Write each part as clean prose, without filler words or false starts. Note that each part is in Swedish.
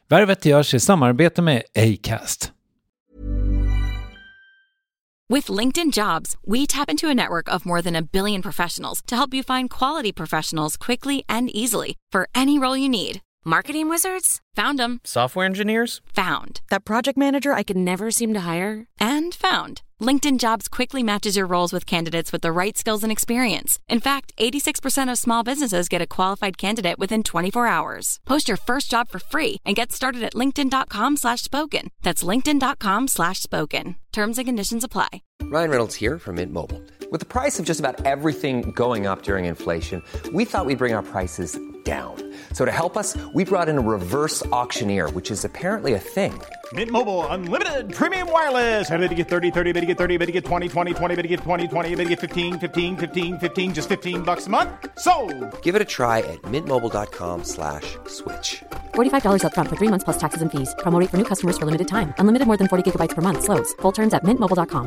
Värvet görs i samarbete med Acast. With LinkedIn Jobs, we tap into a network of more than 1 billion professionals to help you find quality professionals quickly and easily for any role you need. Marketing wizards? Found them. Software engineers? Found. That project manager I could never seem to hire? And found. LinkedIn Jobs quickly matches your roles with candidates with the right skills and experience. In fact, 86% of small businesses get a qualified candidate within 24 hours. Post your first job for free and get started at linkedin.com/spoken. That's linkedin.com/spoken. Terms and conditions apply. Ryan Reynolds here from Mint Mobile. With the price of just about everything going up during inflation, we thought we'd bring our prices down. So to help us, we brought in a reverse auctioneer, which is apparently a thing. Mint Mobile Unlimited Premium Wireless. How to get 30, 30, bit to get 30, bit to get 20, 20, 20, bit to get 20, 20, bit to get 15, 15, 15, 15, just $15 a month? Sold! Give it a try at mintmobile.com/switch. $45 up front for 3 months plus taxes and fees. Promo rate for new customers for limited time. Unlimited more than 40 gigabytes per month. Slows full terms at mintmobile.com.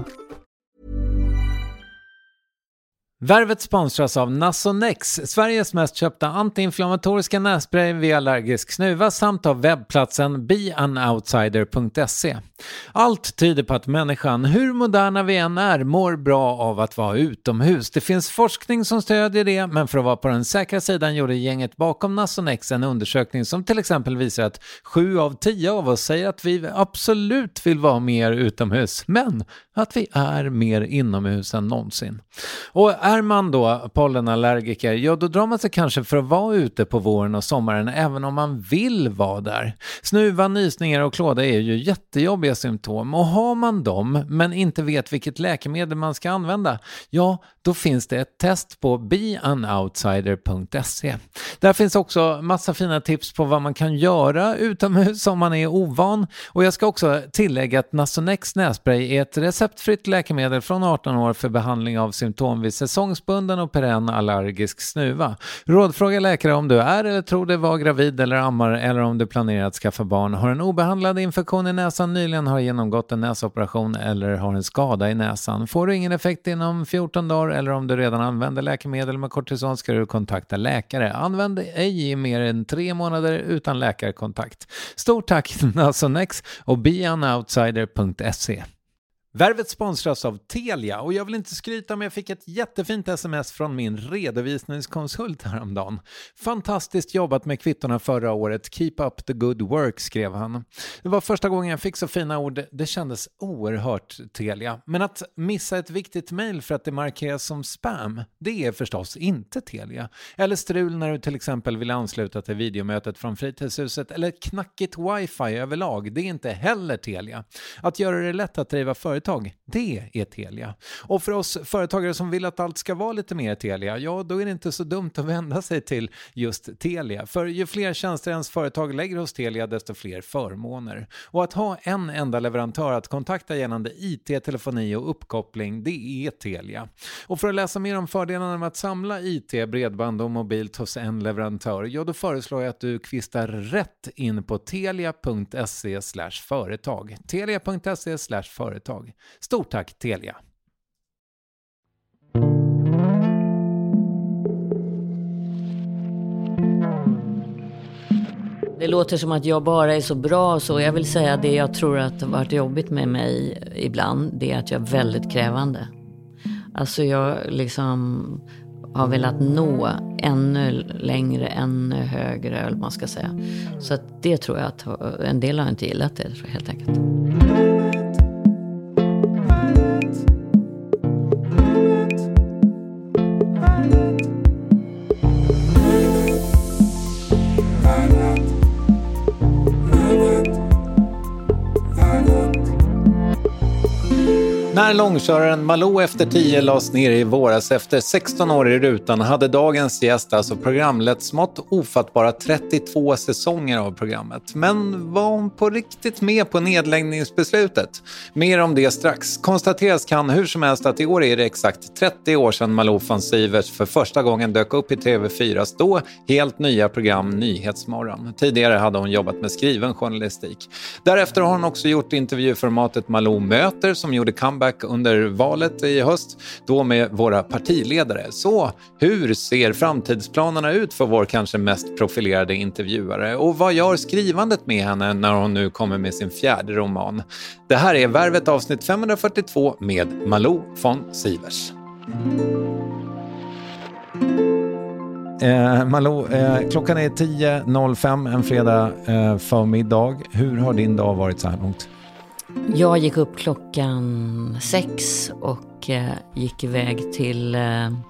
Värvet sponsras av Nasonex, Sveriges mest köpta antiinflammatoriska nässpray vid allergisk snuva samt av webbplatsen beanoutsider.se. Allt tyder på att människan, hur moderna vi än är, mår bra av att vara utomhus. Det finns forskning som stödjer det, men för att vara på den säkra sidan gjorde gänget bakom Nasonex en undersökning som till exempel visar att 7 av 10 av oss säger att vi absolut vill vara mer utomhus, men att vi är mer inomhus än någonsin. Och är man då pollenallergiker, ja då drar man sig kanske för att vara ute på våren och sommaren även om man vill vara där. Snuva, nysningar och klåda är ju jättejobbiga symptom, och har man dem men inte vet vilket läkemedel man ska använda, ja då finns det ett test på beanoutsider.se. Där finns också massa fina tips på vad man kan göra utomhus om man är ovan, och jag ska också tillägga att Nasonex nässpray är ett receptfritt läkemedel från 18 år för behandling av symptom vid säsongsbunden och perenn allergisk snuva. Rådfråga läkare om du är eller tror dig vara gravid eller ammar, eller om du planerar att skaffa barn, har en obehandlad infektion i näsan, nyligen har genomgått en näsoperation eller har en skada i näsan. Får du ingen effekt inom 14 dagar eller om du redan använder läkemedel med kortison ska du kontakta läkare. Använd ej i mer än 3 månader utan läkarkontakt. Stort tack Nasonex och beanoutsider.se. Värvet sponsras av Telia, och jag vill inte skryta, men jag fick ett jättefint sms från min redovisningskonsult häromdagen. Fantastiskt jobbat med kvittorna förra året. Keep up the good work, skrev han. Det var första gången jag fick så fina ord. Det kändes oerhört Telia. Men att missa ett viktigt mejl för att det markeras som spam, det är förstås inte Telia. Eller strul när du till exempel vill ansluta till videomötet från fritidshuset, eller knackigt wifi överlag, det är inte heller Telia. Att göra det lätt att driva företag, det är Telia. Och för oss företagare som vill att allt ska vara lite mer Telia, ja då är det inte så dumt att vända sig till just Telia. För ju fler tjänster ens företag lägger hos Telia, desto fler förmåner. Och att ha en enda leverantör att kontakta gällande IT, telefoni och uppkoppling, det är Telia. Och för att läsa mer om fördelarna med att samla IT, bredband och mobilt hos en leverantör, ja då föreslår jag att du kvistar rätt in på telia.se/företag. Telia.se/företag. Stort tack Telia! Det låter som att jag bara är så bra, så jag vill säga det jag tror att har varit jobbigt med mig ibland, det är att jag är väldigt krävande. Alltså jag liksom har velat nå ännu längre, ännu högre, eller man ska säga. Så att det tror jag att en del har inte gillat det, tror jag, helt enkelt. När långköraren Malou efter 10 lades ner i våras efter 16 år i rutan hade dagens gäst alltså programlett smått ofattbara 32 säsonger av programmet. Men var hon på riktigt med på nedläggningsbeslutet? Mer om det strax. Konstateras kan hur som helst att i år är det exakt 30 år sedan Malou von Sivers för första gången dök upp i TV4s då helt nya program Nyhetsmorgon. Tidigare hade hon jobbat med skriven journalistik. Därefter har hon också gjort intervjuformatet Malou möter som gjorde comeback comeback under valet i höst, då med våra partiledare. Så hur ser framtidsplanerna ut för vår kanske mest profilerade intervjuare? Och vad gör skrivandet med henne när hon nu kommer med sin 4:e roman? Det här är Värvet avsnitt 542 med Malou von Sivers. Malou, klockan är 10.05 en fredag förmiddag. Hur har din dag varit så här långt? Jag gick upp klockan 6 och gick iväg till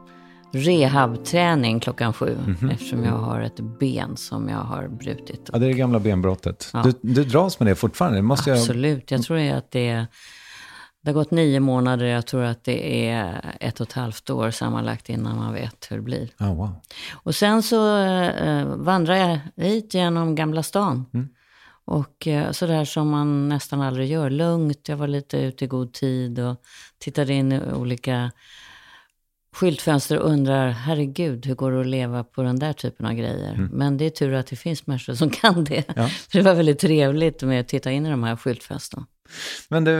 rehabträning klockan 7. Eftersom jag har ett ben som jag har brutit. Ja, det är det gamla benbrottet. Ja. Du dras med det fortfarande? Absolut, jag tror att det har gått 9 månader. Jag tror att det är 1,5 år sammanlagt innan man vet hur det blir. Oh, wow. Och sen så vandrar jag hit genom Gamla stan. Och sådär som man nästan aldrig gör. Lugnt, jag var lite ute i god tid och tittade in i olika skyltfönster och undrar, herregud, hur går det att leva på den där typen av grejer? Men det är tur att det finns människor som kan det. Ja. För det var väldigt trevligt med att titta in i de här skyltfönsterna. Men du,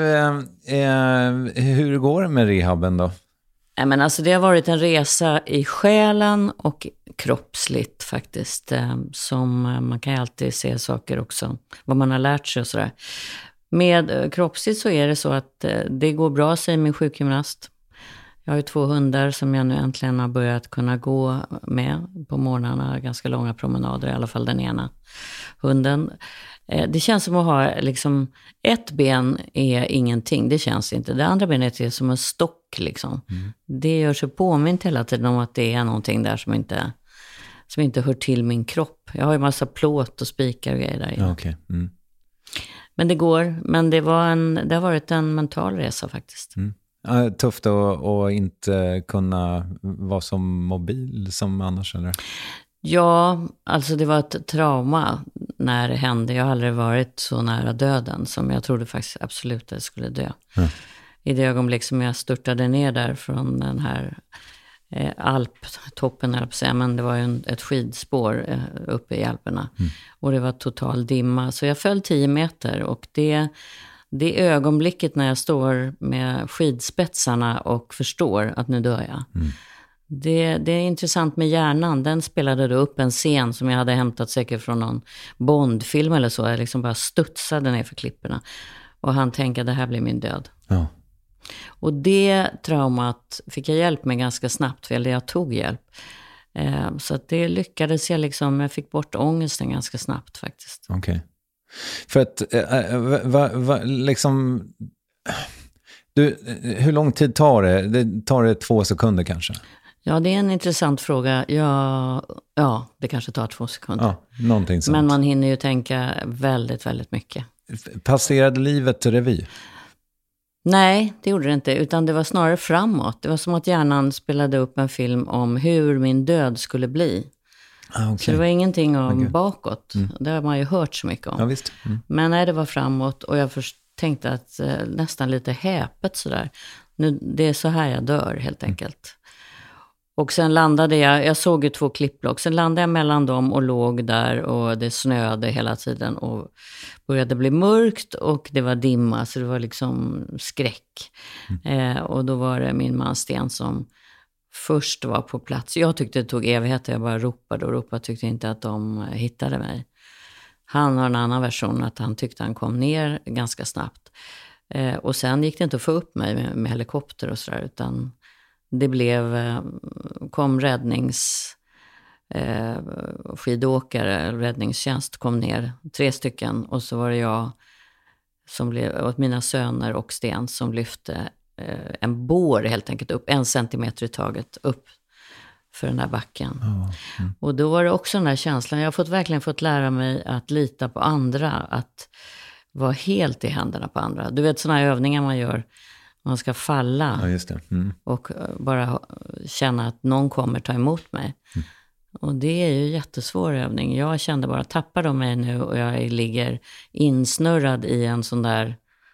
hur går det med rehaben då? Men alltså det har varit en resa i själen och kroppsligt faktiskt. Som man kan ju alltid se saker också, vad man har lärt sig och sådär. Med kroppsligt så är det så att det går bra, säger min sjukgymnast. Jag har ju 2 hundar som jag nu äntligen har börjat kunna gå med på morgnarna. Ganska långa promenader, i alla fall den ena hunden. Det känns som att ha liksom, ett ben är ingenting, det känns inte. Det andra benet är som en stock liksom. Det gör sig påmint hela tiden om att det är någonting där som inte hör till min kropp. Jag har ju massa plåt och spikar och grejer där inne. Okay. Men det går, men det har varit en mental resa faktiskt. Tufft att inte kunna vara som mobil som annars, eller? Ja, alltså det var ett trauma när det hände. Jag har aldrig varit så nära döden som jag trodde faktiskt absolut att jag skulle dö. I det ögonblick som jag störtade ner där från den här alptoppen, men det var ju ett skidspår uppe i Alperna. Och det var total dimma. Så jag föll 10 meter och det ögonblicket när jag står med skidspetsarna och förstår att nu dör jag. Det är intressant med hjärnan. Den spelade då upp en scen som jag hade hämtat säkert från någon Bondfilm eller så. Jag liksom bara studsade ner för klipporna. Och han tänkte, det här blir min död. Ja. Och det traumat fick jag hjälp med ganska snabbt. Eller jag tog hjälp. Så att det lyckades jag liksom. Jag fick bort ångesten ganska snabbt faktiskt. Okej. För att liksom... hur lång tid tar det? Det tar det 2 sekunder kanske? Ja, det är en intressant fråga. Ja, det kanske tar 2 sekunder. Ja, någonting sånt. Men man hinner ju tänka väldigt, väldigt mycket. Passerade livet revy? Nej, det gjorde det inte. Utan det var snarare framåt. Det var som att hjärnan spelade upp en film om hur min död skulle bli. Okay. Så det var ingenting om bakåt. Det har man ju hört så mycket om. Ja, visst. Men nej, det var framåt. Och jag tänkte att nästan lite häpet sådär. Nu, det är så här jag dör helt enkelt. Och sen landade jag såg ju 2 klippblock. Sen landade jag mellan dem och låg där och det snöade hela tiden. Och började bli mörkt och det var dimma så det var liksom skräck. Och då var det min man Sten som först var på plats. Jag tyckte det tog evigheter, jag bara ropade och ropade, tyckte inte att de hittade mig. Han har en annan version att han tyckte han kom ner ganska snabbt. Och sen gick det inte att få upp mig med helikopter och sådär utan det kom skidåkare, räddningstjänst kom ner, 3 stycken och så var det jag och mina söner och Sten som lyfte en bår helt enkelt upp 1 centimeter i taget upp för den här backen. Och då var det också den här känslan, jag har verkligen fått lära mig att lita på andra, att vara helt i händerna på andra. Du vet sådana här övningar man gör, man ska falla och bara känna att någon kommer ta emot mig. Och det är ju jättesvår övning. Jag kände bara, tappar de mig nu och jag ligger insnurrad i en sån där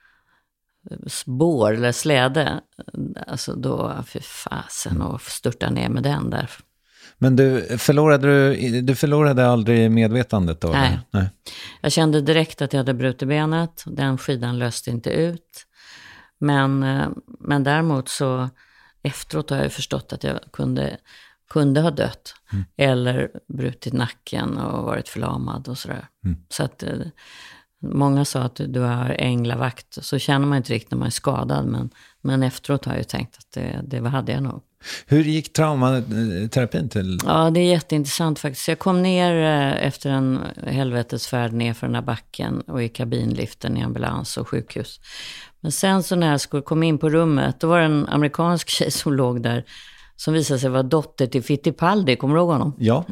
spår eller släde. Alltså då, för fasen, och störta ner med den där. Men du förlorade aldrig medvetandet då? Nej. Jag kände direkt att jag hade brutit benet. Den skidan löste inte ut. Men däremot så efteråt har jag förstått att jag kunde ha dött. Eller brutit nacken och varit förlamad och sådär. Så att många sa att du har änglavakt. Så känner man inte riktigt när man är skadad. Men efteråt har jag ju tänkt att det hade jag nog. Hur gick traumaterapin till? Ja, det är jätteintressant faktiskt. Jag kom ner efter en helvetesfärd ner för den här backen och i kabinliften i ambulans och sjukhus. Men sen så när jag skulle komma in på rummet, då var det en amerikansk tjej som låg där som visade sig vara dotter till Fittipaldi. Kommer du ihåg honom? Ja.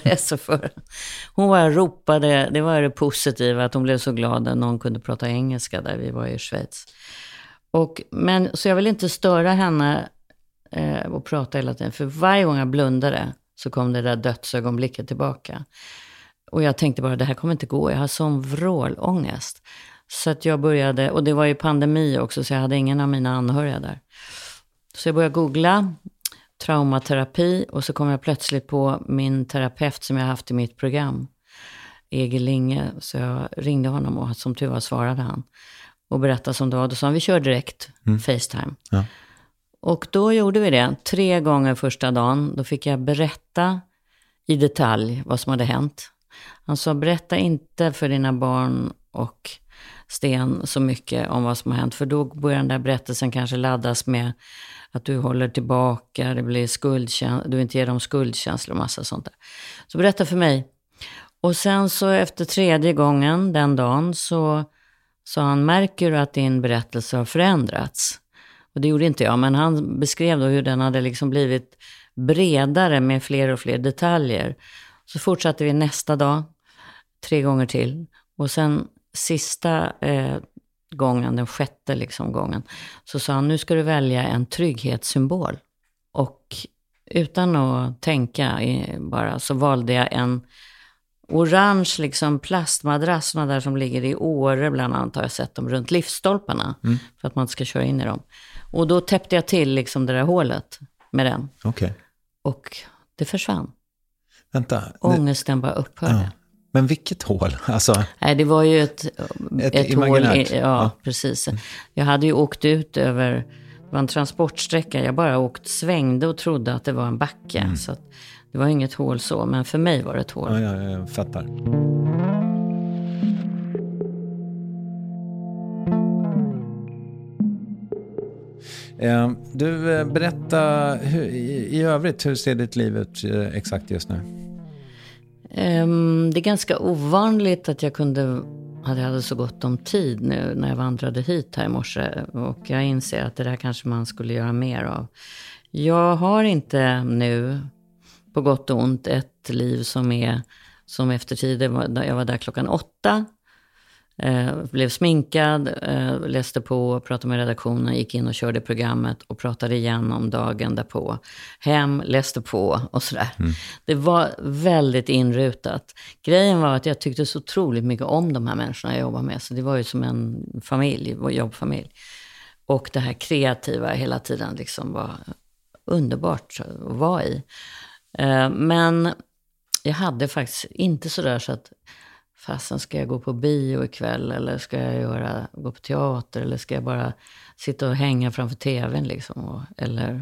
Hon bara ropade, det var det positiva, att hon blev så glad när någon kunde prata engelska där vi var i Schweiz. Så jag vill inte störa henne och prata hela tiden. För varje gång jag blundade så kom det där dödsögonblicket tillbaka. Och jag tänkte bara, det här kommer inte gå. Jag har sån vrålångest. Så att jag började, och det var ju pandemi också, så jag hade ingen av mina anhöriga där. Så jag började googla traumaterapi och så kom jag plötsligt på min terapeut som jag haft i mitt program, Egil Linge. Så jag ringde honom och som tur var svarade han och berättade som det var. Då sa han, vi kör direkt FaceTime. Ja. Och då gjorde vi det 3 gånger första dagen. Då fick jag berätta i detalj vad som hade hänt. Han sa, berätta inte för dina barn och Sten så mycket om vad som har hänt. För då börjar den där berättelsen kanske laddas med att du håller tillbaka, det blir du inte ger dem skuldkänslor och massa sånt där. Så berätta för mig. Och sen så efter 3:e gången den dagen så han, märker du att din berättelse har förändrats? Och det gjorde inte jag, men han beskrev då hur den hade liksom blivit bredare med fler och fler detaljer. Så fortsatte vi nästa dag, 3 gånger till. Och sen sista gången, den 6:e liksom gången, så sa han, nu ska du välja en trygghetssymbol. Och utan att tänka bara så valde jag en orange liksom plastmadrass, såna där som ligger i Åre bland annat, har jag sett dem runt livsstolparna för att man ska köra in i dem. Och då täppte jag till liksom det där hålet med den. Okay. Och det försvann. Vänta. Ångesten bara upphörde. Ja. Men vilket hål? Alltså, nej, det var ju ett hål. Ja, precis. Jag hade ju åkt ut över, det var en transportsträcka. Jag bara svängde och trodde att det var en backe. Så att det var inget hål så, men för mig var det ett hål. Ja, jag fattar. Du, berätta i övrigt, hur ser ditt liv ut exakt just nu? Det är ganska ovanligt att jag hade så gott om tid nu när jag vandrade hit här i morse. Och jag inser att det där kanske man skulle göra mer av. Jag har inte nu, på gott och ont, ett liv som efter tiden. Jag var där 8:00. Blev sminkad, läste på, pratade med redaktionen, gick in och körde programmet och pratade igen om dagen därpå. Hem, läste på och sådär. Det var väldigt inrutat. Grejen var att jag tyckte så otroligt mycket om de här människorna jag jobbar med. Så det var ju som en familj, vår jobbfamilj. Och det här kreativa hela tiden liksom var underbart att vara i. Men jag hade faktiskt inte sådär så att fasen, ska jag gå på bio ikväll eller ska jag gå på teater eller ska jag bara sitta och hänga framför tvn liksom, eller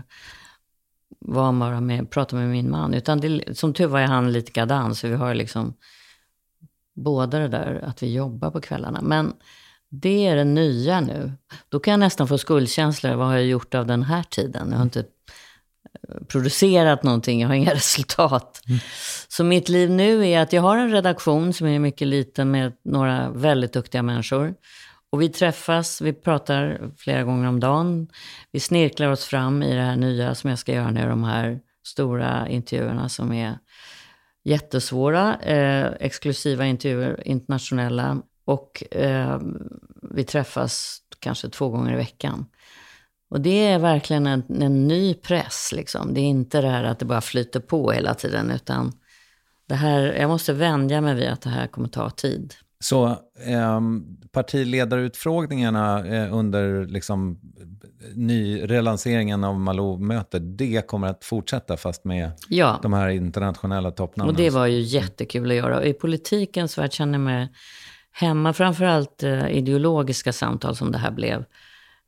prata med min man. Utan som tur var jag han lite gadan, så vi har liksom båda det där att vi jobbar på kvällarna. Men det är det nya nu. Då kan jag nästan få skuldkänslor. Vad har jag gjort av den här tiden? Jag har inte producerat någonting, jag har inga resultat. Så mitt liv nu är att jag har en redaktion som är mycket liten med några väldigt duktiga människor. Och vi träffas, vi pratar flera gånger om dagen. Vi snirklar oss fram i det här nya som jag ska göra nu, de här stora intervjuerna som är jättesvåra, exklusiva intervjuer, internationella. Och vi träffas kanske 2 gånger i veckan. Och det är verkligen en ny press liksom. Det är inte det här att det bara flyter på hela tiden, utan det här, jag måste vänja mig vid att det här kommer ta tid. Så partiledarutfrågningarna under liksom relanseringen av Malou-mötet, det kommer att fortsätta fast med de här internationella toppnamnen? Och det var ju jättekul att göra. Och i politikens värld känner jag mig hemma, framförallt ideologiska samtal som det här blev.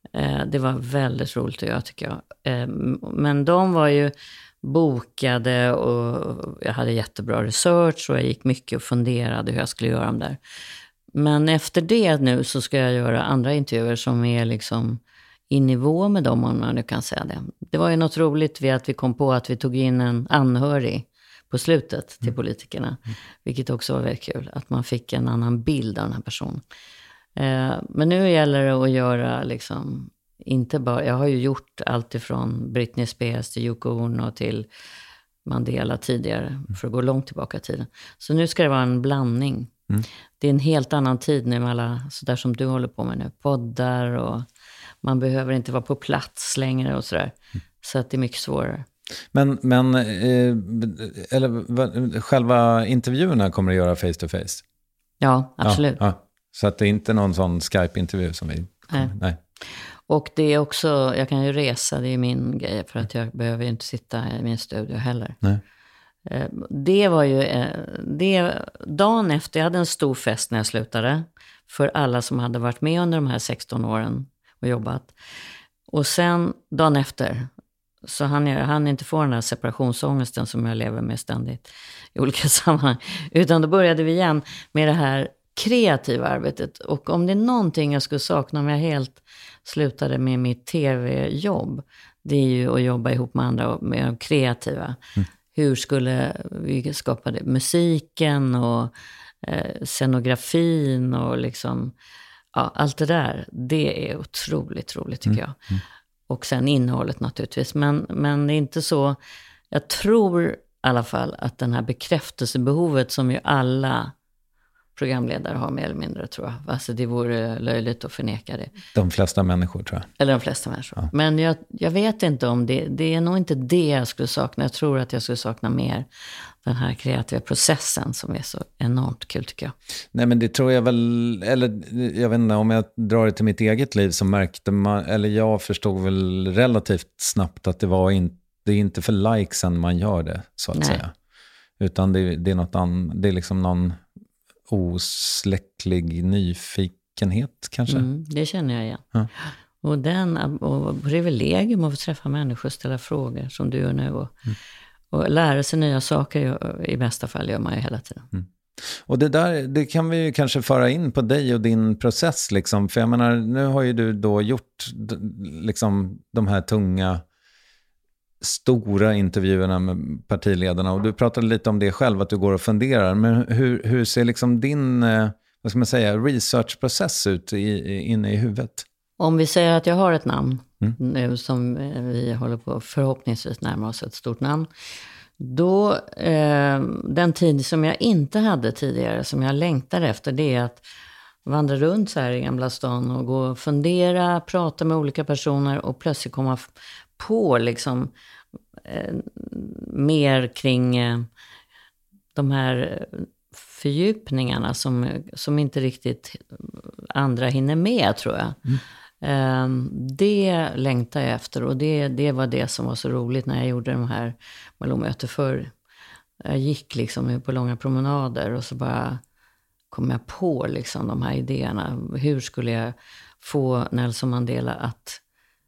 Det var väldigt roligt att göra, tycker jag. Men de var ju bokade och jag hade jättebra research och jag gick mycket och funderade hur jag skulle göra dem där. Men efter det nu så ska jag göra andra intervjuer som är liksom i nivå med dem, om man nu kan säga det. Det var ju något roligt vid att vi kom på att vi tog in en anhörig på slutet till politikerna. Vilket också var väldigt kul, att man fick en annan bild av den här personen. Men nu gäller det att göra liksom, inte bara, jag har ju gjort allt ifrån Britney Spears till Yoko Ono till Mandela tidigare, för att gå långt tillbaka i tiden. Så nu ska det vara en blandning. Det är en helt annan tid nu med alla, sådär som du håller på med nu, poddar och man behöver inte vara på plats längre och sådär. Så att det är mycket svårare. Men själva intervjuerna kommer att göra face to face? Ja, absolut. Ja. Så att det är inte någon sån Skype-intervju som vi... Nej. Och det är också, jag kan ju resa, det är min grej, för att jag behöver ju inte sitta i min studio heller. Nej. Det var ju, dagen efter, jag hade en stor fest när jag slutade, för alla som hade varit med under de här 16 åren och jobbat. Och sen, dagen efter, så han inte få den här separationsångesten som jag lever med ständigt i olika sammanhang. Utan då började vi igen med det här kreativa arbetet. Och om det är någonting jag skulle sakna om jag helt slutade med mitt tv-jobb, det är ju att jobba ihop med andra, med de kreativa. Hur skulle vi skapa det? Musiken och scenografin och liksom, ja, allt det där. Det är otroligt roligt, tycker jag. Och sen innehållet naturligtvis. Men det är inte så, jag tror i alla fall att den här bekräftelsebehovet som ju alla programledare har mer eller mindre, tror jag. Alltså det vore löjligt att förneka det. De flesta människor, tror jag. Eller de flesta människor. Ja. Men jag vet inte om det är nog inte det jag skulle sakna. Jag tror att jag skulle sakna mer den här kreativa processen som är så enormt kul, tycker jag. Nej, men det tror jag väl, eller jag vet inte, om jag drar det till mitt eget liv så märkte man, eller jag förstod väl relativt snabbt att det är inte för likesen man gör det, så att säga. Utan det är något annat, det är liksom någon osläcklig nyfikenhet kanske. Det känner jag igen. Ja. Och privilegium att få träffa människor och ställa frågor som du gör nu. Och lära sig nya saker, i bästa fall gör man ju hela tiden. Och det kan vi ju kanske föra in på dig och din process liksom. För jag menar, nu har ju du då gjort liksom de här tunga, stora intervjuerna med partiledarna, och du pratade lite om det själv, att du går och funderar, men hur ser liksom din, vad ska man säga, researchprocess ut inne i huvudet? Om vi säger att jag har ett namn nu som vi håller på förhoppningsvis närma oss ett stort namn, då den tid som jag inte hade tidigare, som jag längtar efter, det är att vandra runt så här i Gamla stan och gå och fundera, prata med olika personer och plötsligt komma på liksom mer kring de här fördjupningarna som inte riktigt andra hinner med, tror jag. Det längtar jag efter, och det var det som var så roligt när jag gjorde de här Malmö-möten förr. Jag gick liksom på långa promenader och så bara kom jag på liksom de här idéerna. Hur skulle jag få Nelson Mandela att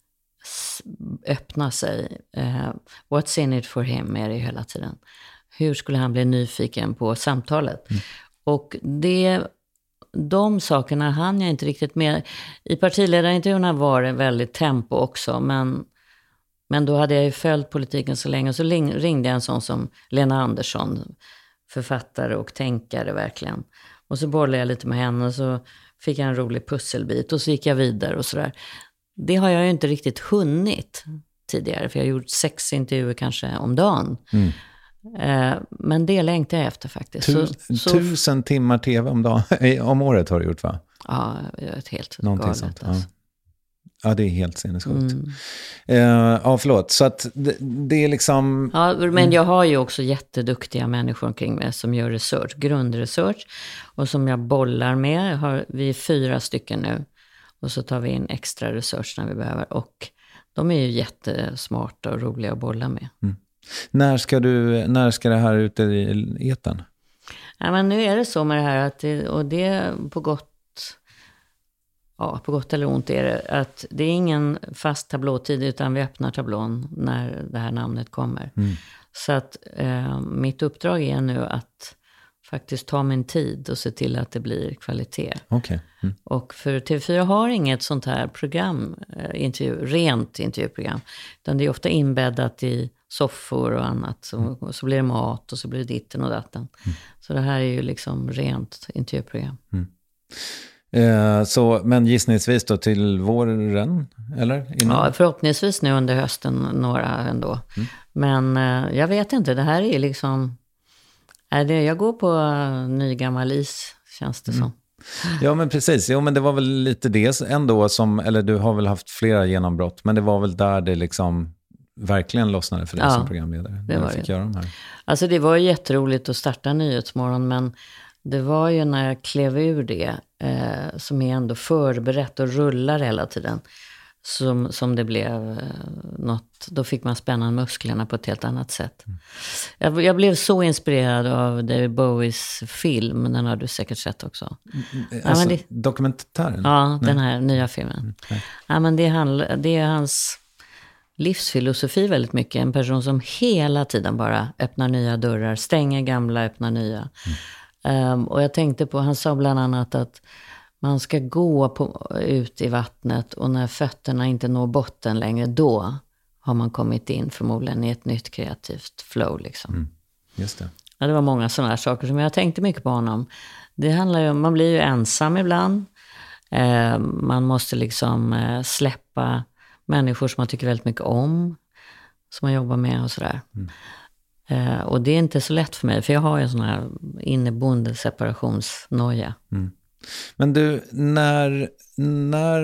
öppna sig? What's in it for him är det hela tiden. Hur skulle han bli nyfiken på samtalet? Och de sakerna hann jag inte riktigt med. I partiledarintervjuerna var det väldigt tempo också, men då hade jag ju följt politiken så länge, och så ringde jag en sån som Lena Andersson, författare och tänkare verkligen. Och så bollade jag lite med henne och så fick jag en rolig pusselbit och så gick jag vidare och sådär. Det har jag ju inte riktigt hunnit tidigare, för jag har gjort 6 intervjuer kanske om dagen. Men det längtar jag efter faktiskt. 1000 timmar tv om dagen, om året har du gjort, va? Ja, det är helt någonting galet. Sånt, alltså. Ja, det är helt sinnessjukt. Ja, förlåt. Så att det är liksom... Ja, men jag har ju också jätteduktiga människor omkring mig som gör research, grundresearch. Och som jag bollar med. Vi är 4 stycken nu. Och så tar vi in extra research när vi behöver. Och de är ju jättesmarta och roliga att bolla med. När ska det här ut i etern? Ja, men nu är det så med det här, och det är på gott ja, på gott eller ont är det att det är ingen fast tablåtid utan vi öppnar tablån när det här namnet kommer. Så att mitt uppdrag är nu att faktiskt ta min tid och se till att det blir kvalitet. Okay. Och för TV4 har inget sånt här program, rent intervjuprogram. Utan det är ofta inbäddat i soffor och annat. Och så blir det mat och så blir det ditten och datten. Så det här är ju liksom rent intervjuprogram. Men gissningsvis då till våren, eller? Innan? Ja, förhoppningsvis nu under hösten några ändå. Men jag vet inte, det här är liksom... jag går på ny gammal is, känns det som. Ja, men precis. Jo, men det var väl lite det ändå som... Eller du har väl haft flera genombrott, men det var väl där det liksom verkligen lossnade för dig som programledare. Det var fick det. Göra de här. Alltså det var ju jätteroligt att starta Nyhetsmorgon, men det var ju när jag klev ur det som är ändå förberett och rullar hela tiden som det blev något. Då fick man spänna musklerna på ett helt annat sätt. Jag blev så inspirerad av David Bowies film. Den har du säkert sett också. Alltså, dokumentären? Ja, den här nya filmen. Ja, men det är hans livsfilosofi väldigt mycket. En person som hela tiden bara öppnar nya dörrar, stänger gamla, öppnar nya. Och jag tänkte på, han sa bland annat att man ska gå ut i vattnet och när fötterna inte når botten längre, då har man kommit in förmodligen i ett nytt kreativt flow liksom. Just det. Ja, det var många sådana här saker som jag tänkte mycket på honom. Det handlar ju om, man blir ju ensam ibland. Man måste liksom släppa människor som man tycker väldigt mycket om, som man jobbar med och sådär. Och det är inte så lätt för mig, för jag har ju en sån här inneboende separationsnoja. Men du, när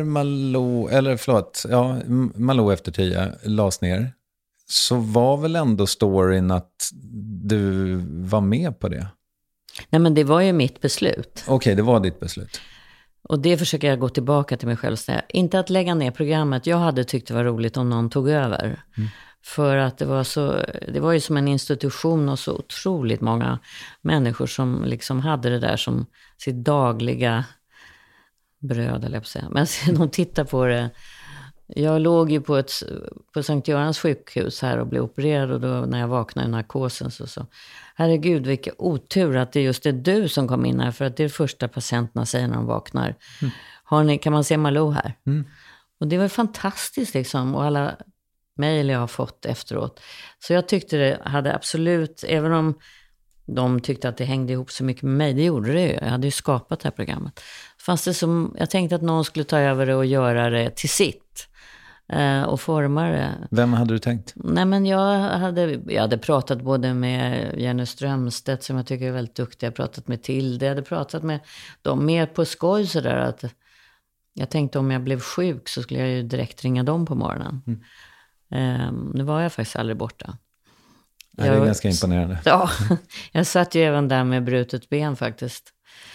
Malou efter 10 lades ner, så var väl ändå storyn att du var med på det? Nej, men det var ju mitt beslut. Okej, det var ditt beslut. Och det försöker jag gå tillbaka till mig själv. Inte att lägga ner programmet. Jag hade tyckt det var roligt om någon tog över. För att det var ju som en institution och så otroligt många människor som liksom hade det där som sitt dagliga bröd, eller jag på säga. Men de tittar på det. Jag låg ju på Sankt Görans sjukhus här och blev opererad, och då när jag vaknade i narkosen så herregud, vilken otur att det just är du som kom in här, för att det är det första patienterna säger när de vaknar. Kan man se Malou här? Och det var fantastiskt liksom, och alla mejl jag har fått efteråt. Så jag tyckte det hade absolut, även om de tyckte att det hängde ihop så mycket med mig, det gjorde det ju. Jag hade ju skapat det här programmet. Fanns det som, jag tänkte att någon skulle ta över det och göra det till sitt. Och forma det. Vem hade du tänkt? Nej, men jag hade pratat både med Jenny Strömstedt, som jag tycker är väldigt duktig. Jag hade pratat med Tilde. Jag hade pratat med dem mer på skoj sådär, att jag tänkte om jag blev sjuk så skulle jag ju direkt ringa dem på morgonen. Nu var jag faktiskt aldrig borta. Det är ganska imponerande. Ja, jag satt ju även där med brutet ben faktiskt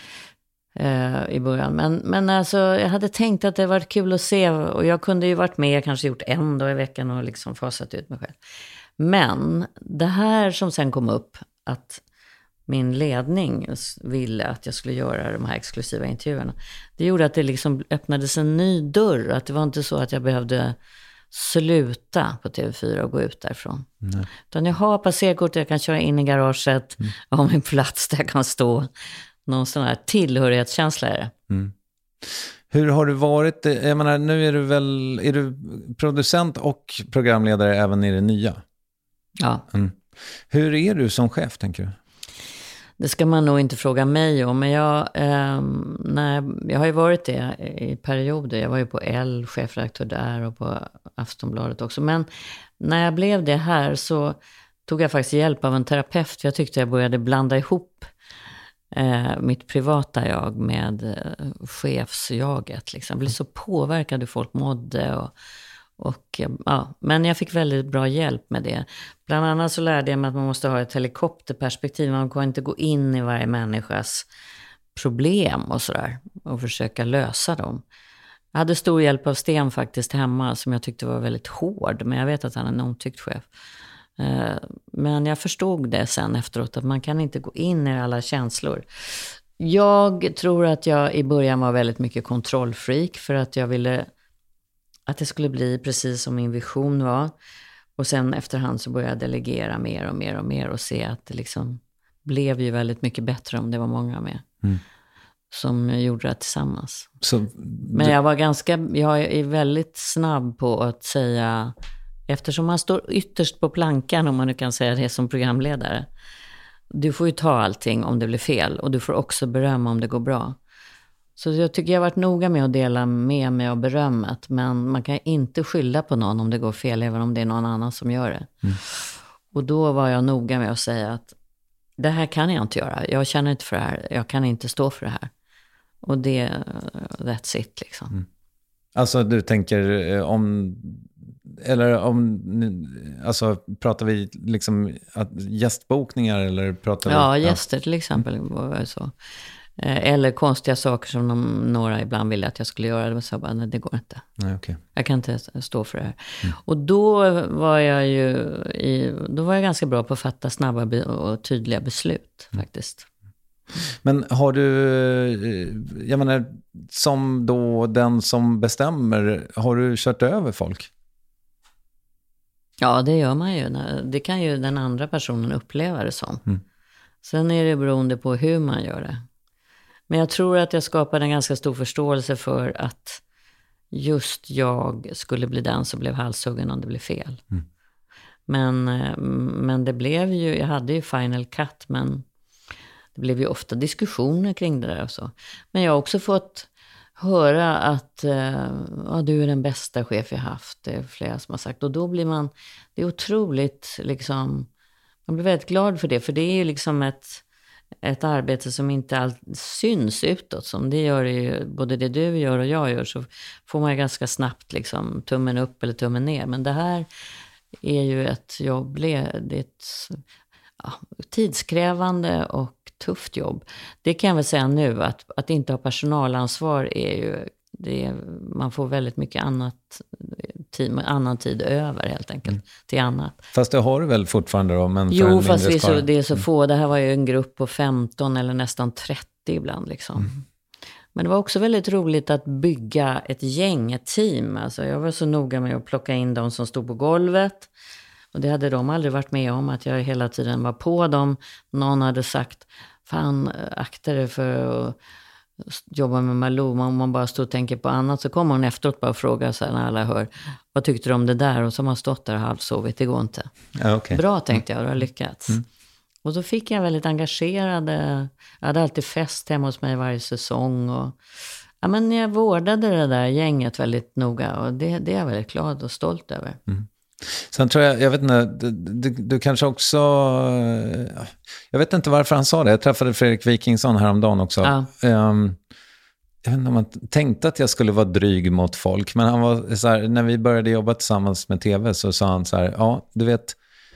i början. Men alltså, jag hade tänkt att det var kul att se, och jag kunde ju varit med, kanske gjort en dag i veckan och liksom fasat ut mig själv. Men det här som sen kom upp, att min ledning ville att jag skulle göra de här exklusiva intervjuerna, det gjorde att det liksom öppnades en ny dörr. Att det var inte så att jag behövde sluta på TV4 och gå ut därifrån. Utan jag har passerkort, jag kan köra in i garaget, jag har min plats där jag kan stå. Någon sån här tillhörighetskänsla är det. Hur har du varit? Jag menar, nu är du producent och programledare även i det nya? Ja. Hur är du som chef, tänker du? Det ska man nog inte fråga mig om, men jag har ju varit det i perioder. Jag var ju på L, chefredaktör där, och på Aftonbladet också. Men när jag blev det här så tog jag faktiskt hjälp av en terapeut. För jag tyckte jag började blanda ihop mitt privata jag med chefsjaget. Liksom. Jag blev så påverkad hur folk mådde men jag fick väldigt bra hjälp med det. Bland annat så lärde jag mig att man måste ha ett helikopterperspektiv. Man kan inte gå in i varje människas problem och sådär och försöka lösa dem. Jag hade stor hjälp av Sten faktiskt hemma, som jag tyckte var väldigt hård, men jag vet att han är en omtyckt chef. Men jag förstod det sen efteråt, att man kan inte gå in i alla känslor. Jag tror att jag i början var väldigt mycket kontrollfreak för att jag ville att det skulle bli precis som min vision var. Och sen efterhand så började jag delegera mer och mer och mer och se att det liksom blev ju väldigt mycket bättre om det var många med. Som gjorde det tillsammans. Men jag är väldigt snabb på att säga, eftersom man står ytterst på plankan, om man nu kan säga det som programledare. Du får ju ta allting om det blir fel och du får också berömma om det går bra. Så jag tycker jag har varit noga med att dela med mig av berömmet, men man kan inte skylla på någon om det går fel, även om det är någon annan som gör det. Och då var jag noga med att säga att det här kan jag inte göra, jag känner inte för det här, jag kan inte stå för det här. Och that's it liksom. Alltså du tänker alltså pratar vi liksom gästbokningar eller pratar vi? Ja, gäster till exempel var det så. Eller konstiga saker som några ibland ville att jag skulle göra. Det så bara, nej, det går inte. Nej, okay. Jag kan inte stå för det här. Och då var jag ganska bra på att fatta snabba och tydliga beslut faktiskt. Men har du, jag menar, som då den som bestämmer, har du kört över folk? Ja, det gör man ju. Det kan ju den andra personen uppleva det som. Sen är det beroende på hur man gör det. Men jag tror att jag skapade en ganska stor förståelse för att just jag skulle bli den som blev halshuggen om det blev fel. Men det blev ju, jag hade ju final cut, men det blev ju ofta diskussioner kring det där och så. Men jag har också fått höra att du är den bästa chef jag haft. Det är flera som har sagt. Och då blir det är otroligt liksom, man blir väldigt glad för det. För det är ju liksom ett arbete som inte alls syns utåt. Som det gör ju, både det du gör och jag gör, så får man ju ganska snabbt liksom tummen upp eller tummen ner. Men det här är ju ett jobb, det är ett tidskrävande och tufft jobb. Det kan jag väl säga nu, att inte ha personalansvar är ju, man får väldigt mycket annan tid över helt enkelt till annat. Fast det har du väl fortfarande då? Men jo, fast det är så få. Det här var ju en grupp på 15 eller nästan 30 ibland liksom. Men det var också väldigt roligt att bygga ett team. Alltså jag var så noga med att plocka in de som stod på golvet. Och det hade de aldrig varit med om, att jag hela tiden var på dem. Någon hade sagt, fan, akta dig för att jobba med Malou. Om man bara står och tänker på annat, så kommer hon efteråt bara och frågar så här, när alla hör, vad tyckte du om det där? Och så har man stått där och halvsovit, det går inte. Ja, okay. Bra, tänkte jag, du har lyckats. Och så fick jag väldigt engagerade, jag hade alltid fest hemma hos mig varje säsong. Och men jag vårdade det där gänget väldigt noga, och det är jag väldigt glad och stolt över. Sen tror jag vet inte, du kanske också, jag vet inte varför han sa det. Jag träffade Fredrik Wikingsson häromdagen också. Ja. Jag vet inte om man tänkte att jag skulle vara dryg mot folk, men han var så här, när vi började jobba tillsammans med tv så sa han så här, ja, du vet,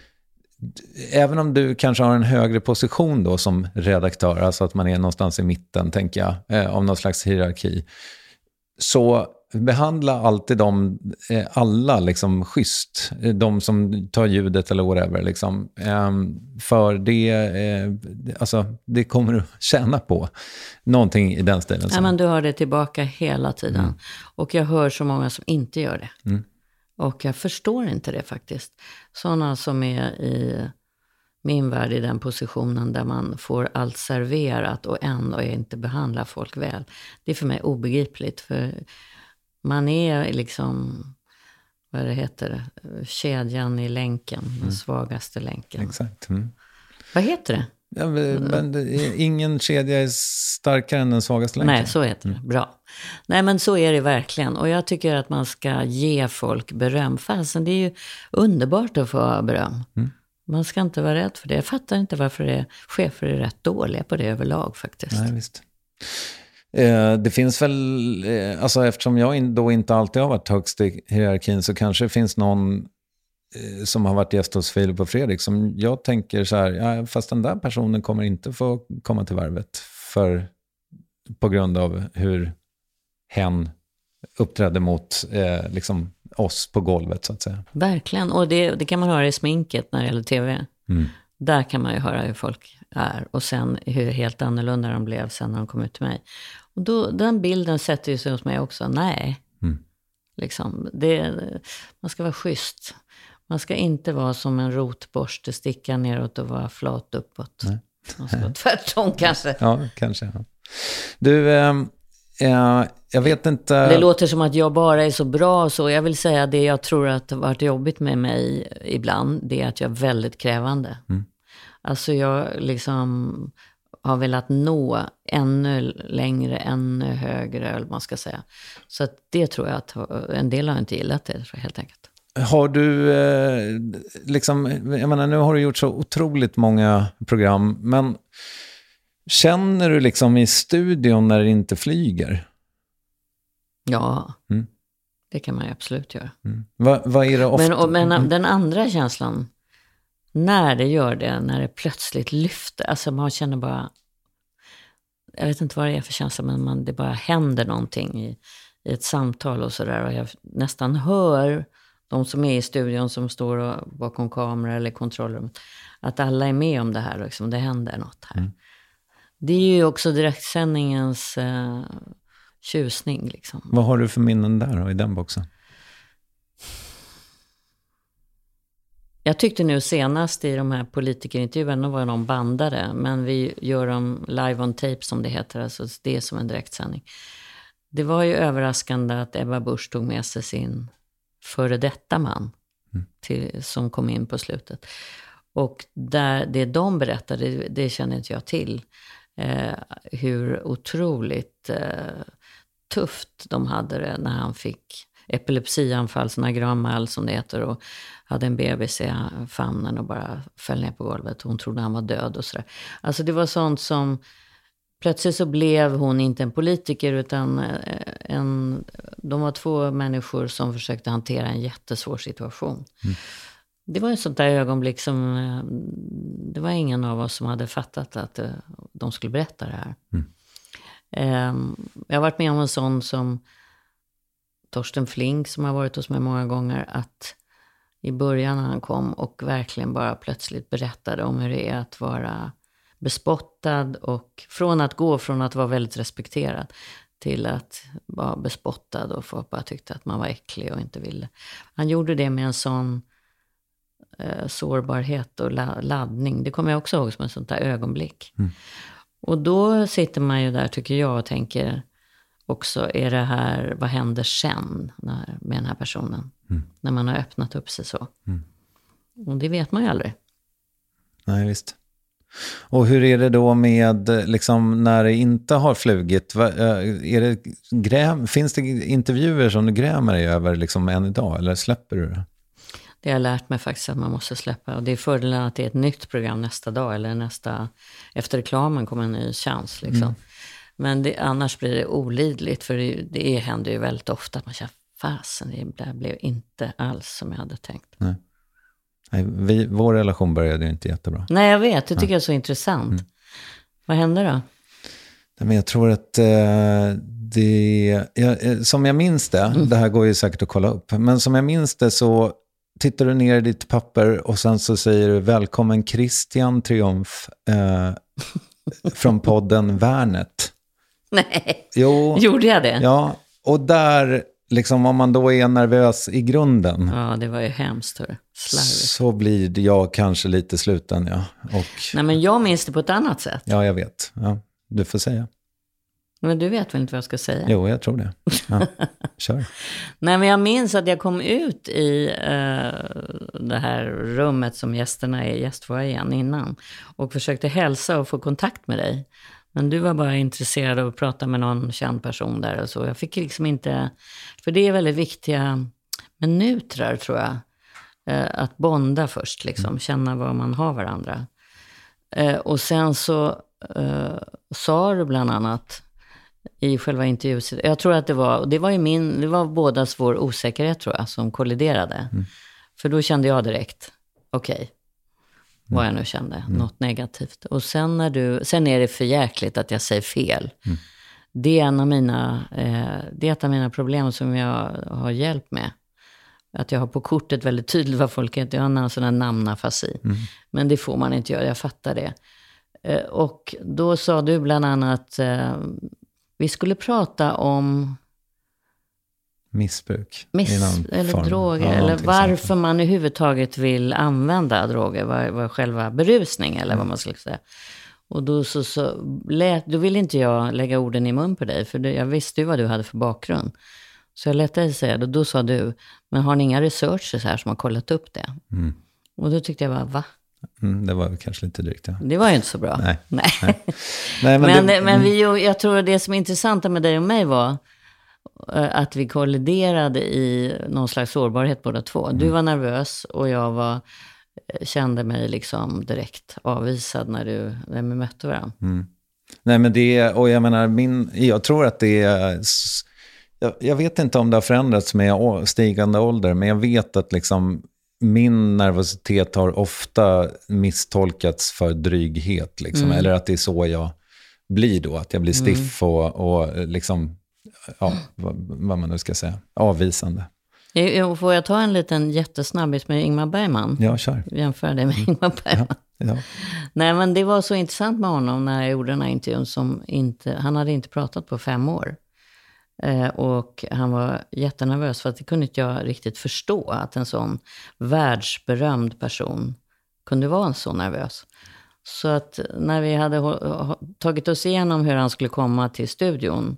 även om du kanske har en högre position då som redaktör, alltså att man är någonstans i mitten, tänker jag, av någon slags hierarki, så behandla alltid alla liksom schysst, de som tar ljudet eller whatever liksom, för det alltså det kommer du tjäna på någonting i den stilen. Ja, men du hör det tillbaka hela tiden. Och jag hör så många som inte gör det. Och jag förstår inte det faktiskt. Sådana som är i min värld i den positionen där man får allt serverat och ändå inte behandlar folk väl. Det är för mig obegripligt, för man är liksom, vad det heter, kedjan i länken, den svagaste länken. Exakt. Vad heter det? Ja, men ingen kedja är starkare än den svagaste länken. Nej, så heter det. Bra. Nej, men så är det verkligen. Och jag tycker att man ska ge folk beröm. Fastän det är ju underbart att få beröm. Man ska inte vara rädd för det. Jag fattar inte varför chefer är rätt dåliga på det överlag faktiskt. Nej, visst. Det finns väl, alltså eftersom jag då inte alltid har varit högst i hierarkin, så kanske det finns någon som har varit gäst hos Filip och Fredrik som jag tänker så här, ja, fast den där personen kommer inte få komma till Värvet på grund av hur hen uppträdde mot liksom oss på golvet så att säga. Verkligen, och det kan man höra i sminket när det gäller tv. Där kan man ju höra hur folk är. Och sen hur helt annorlunda de blev sen när de kom ut till mig. Och då, den bilden sätter ju sig hos mig också. Nej. Liksom, man ska vara schysst. Man ska inte vara som en rotborste, sticka neråt och vara flat uppåt. Nej. Man ska vara tvärtom kanske. Ja, kanske. Ja. Du, jag vet inte... Det låter som att jag bara är så bra. Så jag vill säga det jag tror att har varit jobbigt med mig ibland. Det är att jag är väldigt krävande. Alltså jag liksom har velat nå ännu längre, ännu högre, eller man ska säga. Så att det tror jag att en del har inte gillat det, tror jag, helt enkelt. Har du, liksom, jag menar, nu har du gjort så otroligt många program, men känner du liksom i studion när det inte flyger? Ja, det kan man ju absolut göra. Vad är det ofta? Men den andra känslan, när det gör det, när det plötsligt lyfter, alltså man känner bara, jag vet inte vad det är för känsla, men det bara händer någonting i ett samtal och sådär, och jag nästan hör de som är i studion, som står bakom kamera eller kontrollrum, att alla är med om det här, liksom, det händer något här. Det är ju också direktsändningens tjusning liksom. Vad har du för minnen där då, i den boxen? Jag tyckte nu senast i de här politikerintervjuerna var de bandade, men vi gör dem live on tape som det heter, alltså det är som en direktsändning. Det var ju överraskande att Ebba Busch tog med sig sin före detta man som kom in på slutet. Och det de berättade, det känner inte jag till. Hur otroligt tufft de hade det när han fick epilepsianfall, såna grammal som det heter, och hade en bebis i famnen och bara föll ner på golvet. Hon trodde han var död och sådär. Alltså det var sånt som, plötsligt så blev hon inte en politiker, utan de var två människor som försökte hantera en jättesvår situation. Det var ett sånt där ögonblick som, det var ingen av oss som hade fattat att de skulle berätta det här. Jag har varit med om en sån som Torsten Flink, som har varit hos mig många gånger, att i början när han kom och verkligen bara plötsligt berättade om hur det är att vara bespottad, och från att vara väldigt respekterad till att vara bespottad, och folk bara tyckte att man var äcklig och inte ville. Han gjorde det med en sån sårbarhet och laddning. Det kommer jag också ihåg som ett sånt där ögonblick. Och då sitter man ju där, tycker jag, och tänker också, är det här, vad händer sen med den här personen? När man har öppnat upp sig så. Och det vet man ju aldrig. Nej, visst. Och hur är det då med liksom, när det inte har flugit? Finns det intervjuer som du grämer dig över liksom, än idag, eller släpper du det? Det har jag lärt mig faktiskt att man måste släppa. Och det är fördelen att det är ett nytt program nästa dag, eller efter reklamen kommer en ny chans liksom. Men annars blir det olidligt, för det händer ju väldigt ofta att man känner, fasen, det blev inte alls som jag hade tänkt. Nej, vår relation började ju inte jättebra. Nej, jag vet. Det tycker jag är så intressant. Vad hände då? Men jag tror att som jag minns det här går ju säkert att kolla upp, men som jag minns det så tittar du ner i ditt papper och sen så säger du välkommen Christian Triumf från podden Värnet. Nej, jo, gjorde jag det? Ja, och där liksom, om man då är nervös i grunden. Ja, det var ju hemskt. Slarvigt. Så blir jag kanske lite sluten, ja. Nej, men jag minns det på ett annat sätt. Ja, jag vet. Ja, du får säga. Men du vet väl inte vad jag ska säga? Jo, jag tror det. Ja, kör. Nej, men jag minns att jag kom ut i det här rummet som gästerna är gästfoajén innan. Och försökte hälsa och få kontakt med dig. Men du var bara intresserad av att prata med någon känd person där och så. Jag fick liksom inte... För det är väldigt viktiga minuter, tror jag. Att bonda först, liksom. Känna vad man har varandra. Och sen så sa du bland annat i själva intervjun. Jag tror att det var bådas vår osäkerhet, tror jag, som kolliderade. För då kände jag direkt, okej. Vad jag nu kände, något negativt. Och sen är det för jäkligt att jag säger fel. Det är ett av mina problem som jag har hjälp med. att jag har på kortet väldigt tydligt vad folk heter. Jag har en sån här namnafasi. Men det får man inte göra, jag fattar det. Och då sa du bland annat vi skulle prata om missbruk. Eller droger. Eller varför man överhuvudtaget vill använda droger. Vad själva berusning eller vad man skulle säga. Och då då ville inte jag lägga orden i mun på dig. För jag visste ju vad du hade för bakgrund. Så jag lät dig säga det. Då sa du, men har ni inga researchers här som har kollat upp det? Och då tyckte jag bara, va? Det var kanske lite drygt. Ja. Det var ju inte så bra. Nej. Men jag tror det som är intressant med dig och mig var att vi kolliderade i någon slags sårbarhet båda två. Du var nervös och jag kände mig liksom direkt avvisad när vi mötte varandra. Nej, men och jag menar, jag tror att det är, jag vet inte om det har förändrats med stigande ålder, men jag vet att liksom min nervositet har ofta misstolkats för dryghet liksom, eller att det är så jag blir då, att jag blir stiff och liksom, vad man nu ska säga, avvisande. Får jag ta en liten jättesnabbis med Ingmar Bergman? Ja, kör. Jämför det med Ingmar Bergman. Ja. Nej, men det var så intressant med honom när jag gjorde den här intervjun han hade inte pratat på 5 år. Och han var jättenervös för att det kunde inte jag riktigt förstå att en sån världsberömd person kunde vara så nervös. Så att när vi hade tagit oss igenom hur han skulle komma till studion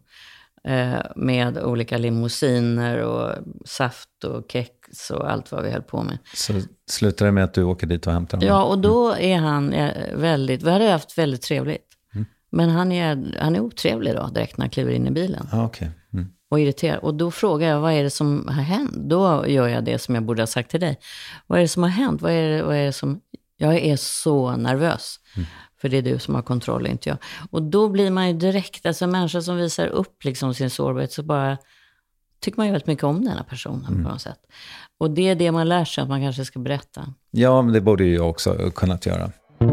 med olika limousiner och saft och kex och allt vad vi höll på med. Så slutar det med att du åker dit och hämtar honom? Ja, och då är han vi hade haft väldigt trevligt. Men han är otrevlig då direkt när han kliver in i bilen. Okay. Och irriterad. Och då frågar jag, vad är det som har hänt? Då gör jag det som jag borde ha sagt till dig. Vad är det som har hänt? Vad är det som... Jag är så nervös. För det är du som har kontroll, inte jag. Och då blir man ju direkt, alltså människor som visar upp liksom sin sårbarhet, så bara tycker man ju väldigt mycket om den här personen på något sätt. Och det är det man lär sig att man kanske ska berätta. Ja, men det borde ju jag också kunnat göra.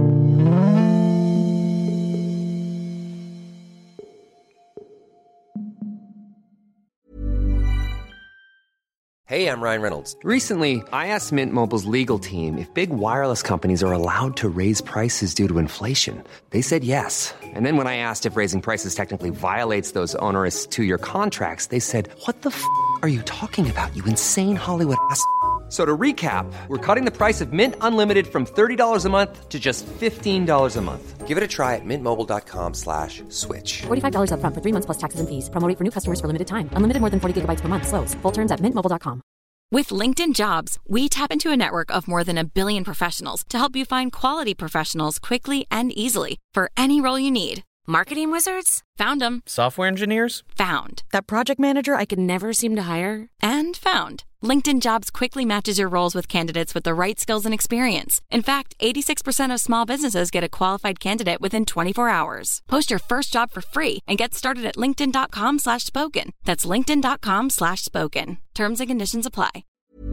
Hey, I'm Ryan Reynolds. Recently, I asked Mint Mobile's legal team if big wireless companies are allowed to raise prices due to inflation. They said yes. And then when I asked if raising prices technically violates those onerous 2-year contracts, they said, "What the f*** are you talking about, you insane Hollywood ass?" So to recap, we're cutting the price of Mint Unlimited from $30 a month to just $15 a month. Give it a try at mintmobile.com/switch. $45 up front for 3 months plus taxes and fees. Promo rate for new customers for limited time. Unlimited more than 40 gigabytes per month. Slows full terms at mintmobile.com. With LinkedIn Jobs, we tap into a network of more than 1 billion professionals to help you find quality professionals quickly and easily for any role you need. Marketing wizards? Found them. Software engineers? Found. That project manager I could never seem to hire? And found. LinkedIn Jobs quickly matches your roles with candidates with the right skills and experience. In fact, 86% of small businesses get a qualified candidate within 24 hours. Post your first job for free and get started at linkedin.com/spoken. That's linkedin.com/spoken. Terms and conditions apply.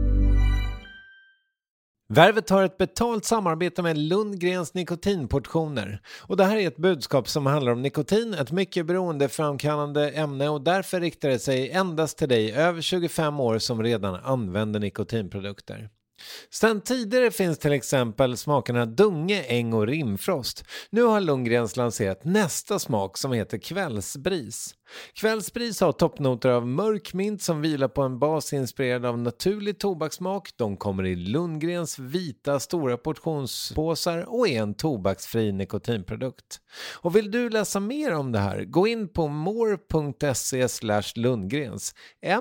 Värvet har ett betalt samarbete med Lundgrens nikotinportioner. Och det här är ett budskap som handlar om nikotin, ett mycket beroendeframkallande ämne, och därför riktar det sig endast till dig över 25 år som redan använder nikotinprodukter. Sedan tidigare finns till exempel smakerna Dunge, Äng och Rimfrost. Nu har Lundgrens lanserat nästa smak som heter Kvällsbris. Kvällsbris har toppnoter av mörk mint som vilar på en bas inspirerad av naturlig tobakssmak. De kommer i Lundgrens vita stora portionspåsar och är en tobaksfri nikotinprodukt. Och vill du läsa mer om det här, gå in på more.se/Lundgrens.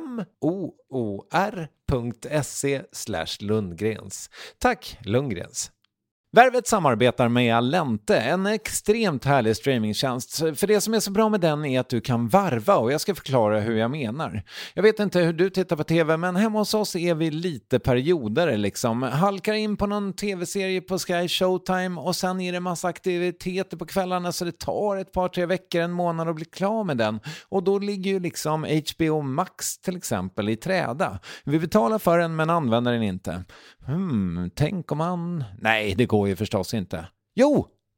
MOOR.se/Lundgrens. Tack Lundgrens. Värvet samarbetar med Allente, en extremt härlig streamingtjänst. För det som är så bra med den är att du kan varva, och jag ska förklara hur jag menar. Jag vet inte hur du tittar på tv, men hemma hos oss är vi lite perioder liksom. Halkar in på någon tv-serie på Sky Showtime och sen är det massa aktiviteter på kvällarna, så det tar ett par 3 veckor, en månad att bli klar med den. Och då ligger ju liksom HBO Max till exempel i träda. Vi betalar för den men använder den inte. Tänk om man... Nej, det går ju förstås inte. Jo,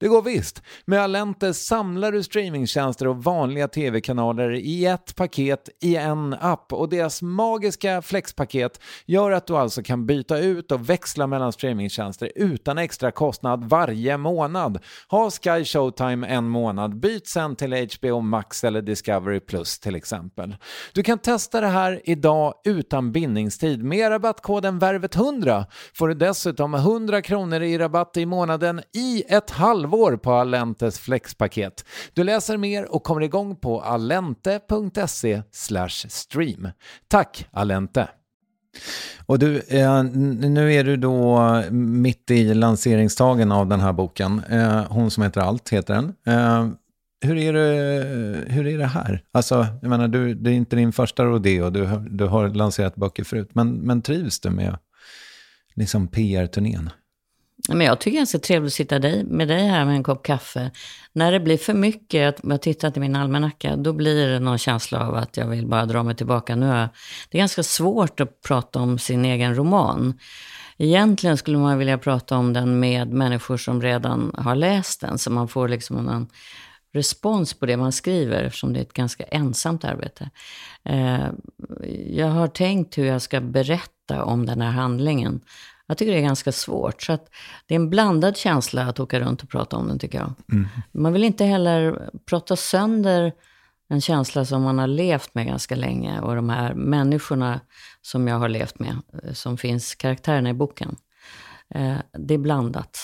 Det går visst. Med Allente samlar du streamingtjänster och vanliga tv-kanaler i ett paket i en app. Och deras magiska flexpaket gör att du alltså kan byta ut och växla mellan streamingtjänster utan extra kostnad varje månad. Ha Sky Showtime en månad. Byt sen till HBO Max eller Discovery Plus till exempel. Du kan testa det här idag utan bindningstid. Med rabattkoden VÄRVET100 får du dessutom 100 kronor i rabatt i månaden i ett halvår på Allentes flexpaket. Du läser mer och kommer igång på allente.se/stream. Tack Allente! Och du, nu är du då mitt i lanseringstagen av den här boken. Hon som heter Allt heter den. Hur är det här? Alltså, jag menar, det är inte din första rodeo, du har lanserat böcker förut. Men trivs du med liksom PR-turnén? Men jag tycker det är ganska trevligt att sitta med dig här med en kopp kaffe. När det blir för mycket, att jag tittar till min almanacka, då blir det någon känsla av att jag vill bara dra mig tillbaka. Det är ganska svårt att prata om sin egen roman. Egentligen skulle man vilja prata om den med människor som redan har läst den, så man får liksom en respons på det man skriver, eftersom det är ett ganska ensamt arbete. Jag har tänkt hur jag ska berätta om den här handlingen. Jag tycker det är ganska svårt, så att det är en blandad känsla att åka runt och prata om den, tycker jag. Man vill inte heller prata sönder en känsla som man har levt med ganska länge, och de här människorna som jag har levt med, som finns karaktärerna i boken. Det är blandat.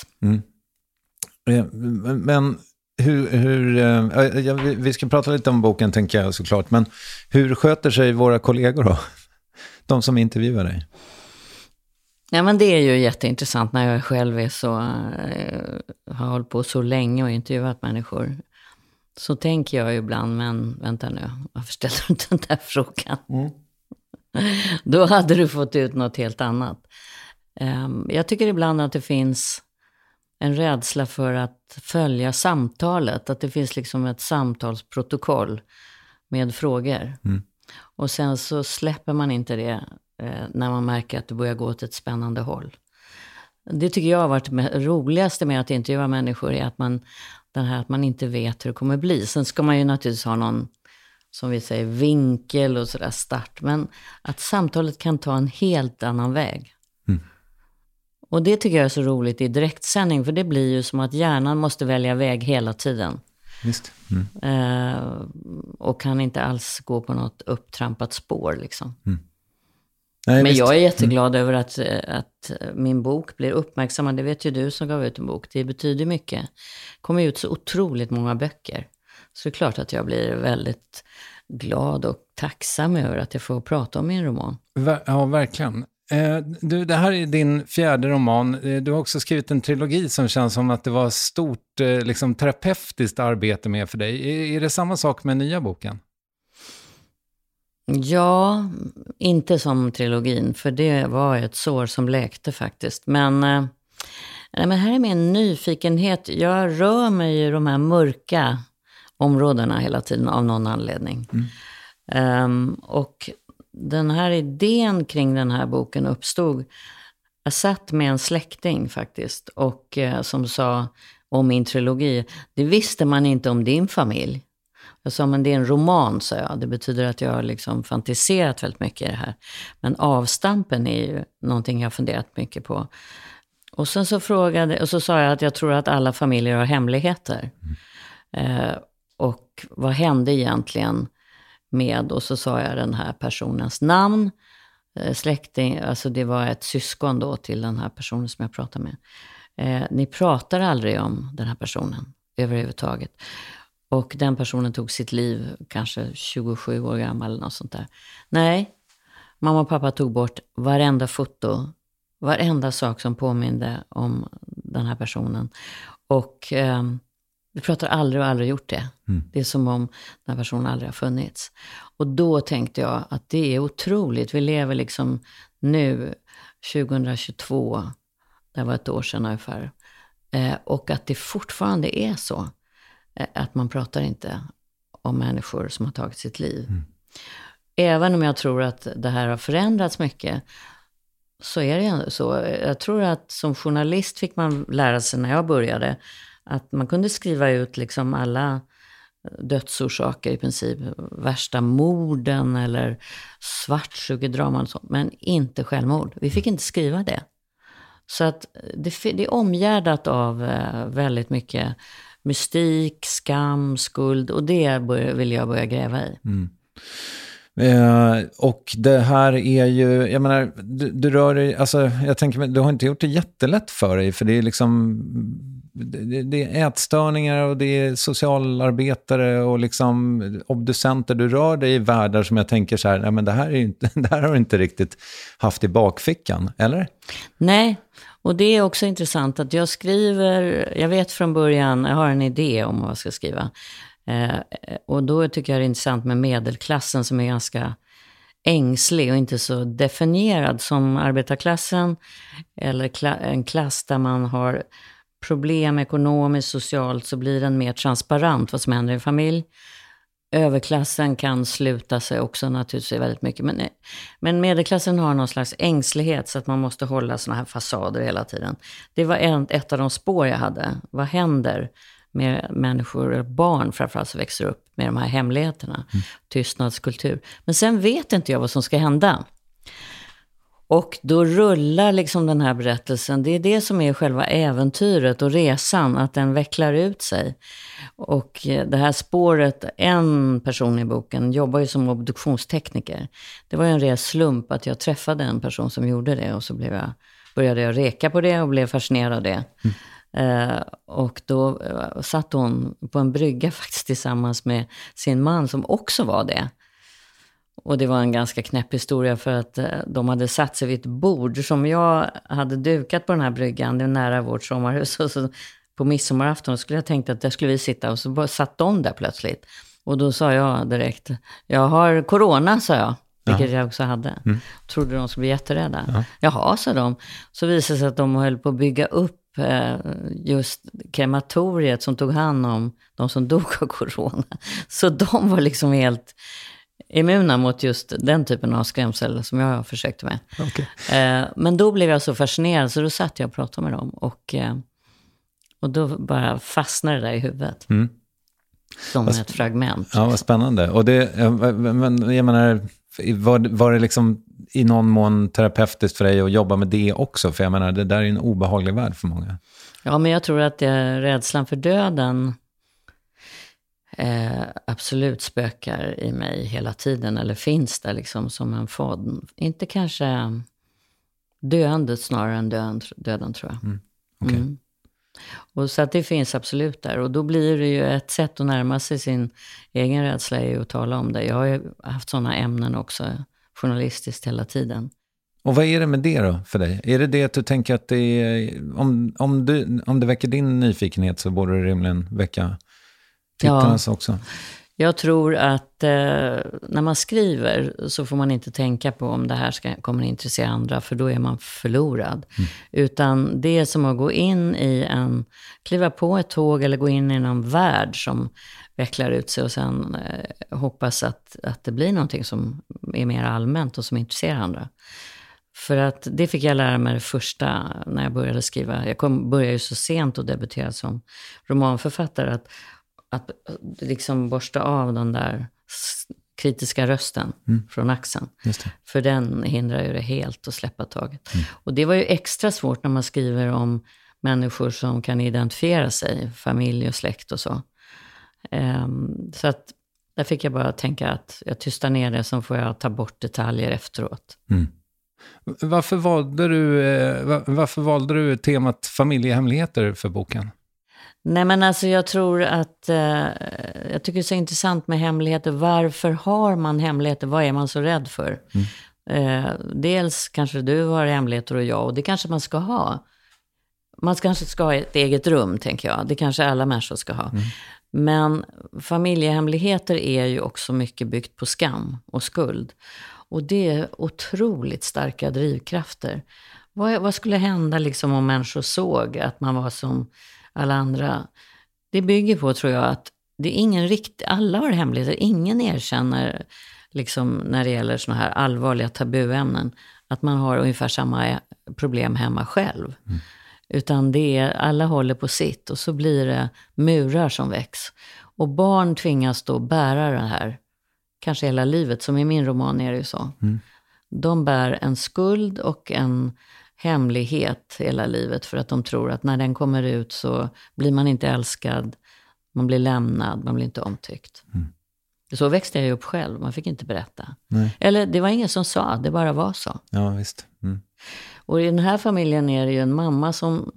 Men vi ska prata lite om boken, tänker jag såklart, men hur sköter sig våra kollegor då? De som intervjuar dig? Ja, men det är ju jätteintressant när jag själv är så, har hållit på så länge och intervjuat människor. Så tänker jag ibland, men vänta nu, varför ställer du inte den där frågan? Då hade du fått ut något helt annat. Jag tycker ibland att det finns en rädsla för att följa samtalet. Att det finns liksom ett samtalsprotokoll med frågor. Och sen så släpper man inte det när man märker att det börjar gå åt ett spännande håll. Det tycker jag har varit det roligaste med att intervjua människor, är att man inte vet hur det kommer bli. Sen ska man ju naturligtvis ha någon, som vi säger, vinkel och sådär start. Men att samtalet kan ta en helt annan väg. Och det tycker jag är så roligt i direktsändning, för det blir ju som att hjärnan måste välja väg hela tiden. Just. Och kan inte alls gå på något upptrampat spår liksom. Nej, men visst. jag är jätteglad över att min bok blir uppmärksammad. Det vet ju du som gav ut en bok. Det betyder mycket. Det kommer ut så otroligt många böcker. Så det är klart att jag blir väldigt glad och tacksam över att jag får prata om min roman. Ja, verkligen. Det här är din 4:e roman. Du har också skrivit en trilogi som känns som att det var stort liksom, terapeutiskt arbete med för dig. Är det samma sak med nya boken? Ja, inte som trilogin, för det var ett sår som läkte faktiskt. Men här är min nyfikenhet. Jag rör mig i de här mörka områdena hela tiden av någon anledning. Och den här idén kring den här boken uppstod. Jag satt med en släkting faktiskt, och som sa om min trilogi: det visste man inte om din familj. Jag sa, men det är en roman, sa jag. Det betyder att jag har liksom fantiserat väldigt mycket i det här. Men avstampen är ju någonting jag har funderat mycket på. Och sen så sa jag att jag tror att alla familjer har hemligheter. Och vad hände egentligen med, och så sa jag den här personens namn, släkting, alltså det var ett syskon då till den här personen som jag pratade med. Ni pratar aldrig om den här personen överhuvudtaget. Och den personen tog sitt liv kanske 27 år gammal eller något sånt där. Nej, mamma och pappa tog bort varenda foto, varenda sak som påminde om den här personen. Och vi pratar aldrig gjort det. Det är som om den här personen aldrig har funnits. Och då tänkte jag att det är otroligt. Vi lever liksom nu, 2022, det var ett år sedan ungefär. Och att det fortfarande är så. Att man pratar inte om människor som har tagit sitt liv. Även om jag tror att det här har förändrats mycket, så är det ändå så. Jag tror att som journalist fick man lära sig när jag började att man kunde skriva ut liksom alla dödsorsaker i princip, värsta morden eller svartsjukedraman och sånt, men inte självmord. Vi fick inte skriva det. Så att det är omgärdat av väldigt mycket mystik, skam, skuld, och det vill jag börja gräva i. Och det här är ju, jag menar, du rör dig, alltså jag tänker, du har inte gjort det jättelätt för dig, för det är liksom det är ätstörningar och det är socialarbetare och liksom obducenter. Du rör dig i världar som jag tänker så här, nej men det här är inte, det här har du inte riktigt haft i bakfickan, eller? Nej, och det är också intressant att jag skriver, jag vet från början, jag har en idé om vad jag ska skriva. Och då tycker jag det är intressant med medelklassen som är ganska ängslig och inte så definierad som arbetarklassen, eller en klass där man har problem ekonomiskt, socialt, så blir den mer transparent vad som händer i familj. Överklassen kan sluta sig också naturligtvis väldigt mycket, men medelklassen har någon slags ängslighet så att man måste hålla såna här fasader hela tiden. Det var ett av de spår jag hade. Vad händer med människor, barn framförallt, som växer upp med de här hemligheterna, tystnadskultur. Men sen vet inte jag vad som ska hända. Och då rullar liksom den här berättelsen. Det är det som är själva äventyret och resan, att den vecklar ut sig. Och det här spåret, en person i boken jobbar ju som obduktionstekniker. Det var ju en ren slump att jag träffade en person som gjorde det, och så började jag reka på det och blev fascinerad av det. Och då satt hon på en brygga faktiskt tillsammans med sin man som också var det. Och det var en ganska knäpp historia, för att de hade satt sig vid ett bord som jag hade dukat på den här bryggan. Det är nära vårt sommarhus. Och så på midsommarafton skulle jag tänkt att där skulle vi sitta, och så bara satt de där plötsligt. Och då sa jag direkt, jag har corona, sa jag. Vilket jag också hade. Trodde de skulle bli jätterädda. Jaha, sa de. Så visade det sig att de höll på att bygga upp just krematoriet som tog hand om de som dog av corona. Så de var liksom helt immuna mot just den typen av skrämsel som jag försökte med. Okay. Men då blev jag så fascinerad, så då satt jag och pratade med dem. Och då bara fastnade det där i huvudet. Som ett fragment. Ja, vad spännande. Och det, men jag menar, var det liksom i någon mån terapeutiskt för dig att jobba med det också? För jag menar, det där är en obehaglig värld för många. Ja, men jag tror att rädslan för döden absolut spökar i mig hela tiden. Eller finns där liksom som en fodd. Inte kanske döendet snarare än döden, tror jag. Okay. Och så att det finns absolut där. Och då blir det ju ett sätt att närma sig sin egen rädsla är att tala om det. Jag har ju haft sådana ämnen också journalistiskt hela tiden. Och vad är det med det då för dig? Är det att du tänker att det är, om det väcker din nyfikenhet, så borde det rimligen väcka tittarnas också? Jag tror att när man skriver så får man inte tänka på om det här kommer att intressera andra, för då är man förlorad. Utan det är som att gå in i kliva på ett tåg eller gå in i någon värld som vecklar ut sig, och sen hoppas att det blir någonting som är mer allmänt och som intresserar andra. För att det fick jag lära mig det första när jag började skriva. Jag började ju så sent och debuterade som romanförfattare, att liksom borsta av den där kritiska rösten från axeln. Just det. För den hindrar ju det helt att släppa taget. Och det var ju extra svårt när man skriver om människor som kan identifiera sig, familj och släkt och så. Så att där fick jag bara tänka att jag tystar ner det, så får jag ta bort detaljer efteråt. Varför valde du temat familjehemligheter för boken? Nej, men alltså jag tror att jag tycker det är så intressant med hemligheter. Varför har man hemligheter? Vad är man så rädd för? Dels kanske du har hemligheter och jag, och det kanske man ska ha. Man kanske ska ha ett eget rum, tänker jag. Det kanske alla människor ska ha. Men familjehemligheter är ju också mycket byggt på skam och skuld. Och det är otroligt starka drivkrafter. Vad skulle hända liksom om människor såg att man var som alla andra? Det bygger på, tror jag, att det är ingen alla har hemligheter. Ingen erkänner liksom, när det gäller såna här allvarliga tabuämnen, att man har ungefär samma problem hemma själv. Utan alla håller på sitt och så blir det murar som väcks. Och barn tvingas då bära det här, kanske hela livet, som i min roman är det ju så. De bär en skuld och en hemlighet hela livet för att de tror att när den kommer ut så blir man inte älskad, man blir lämnad, man blir inte omtyckt. Så växte jag upp själv, man fick inte berätta. Nej. Eller det var ingen som sa, det bara var så. Ja, visst. Och i den här familjen är det ju en mamma som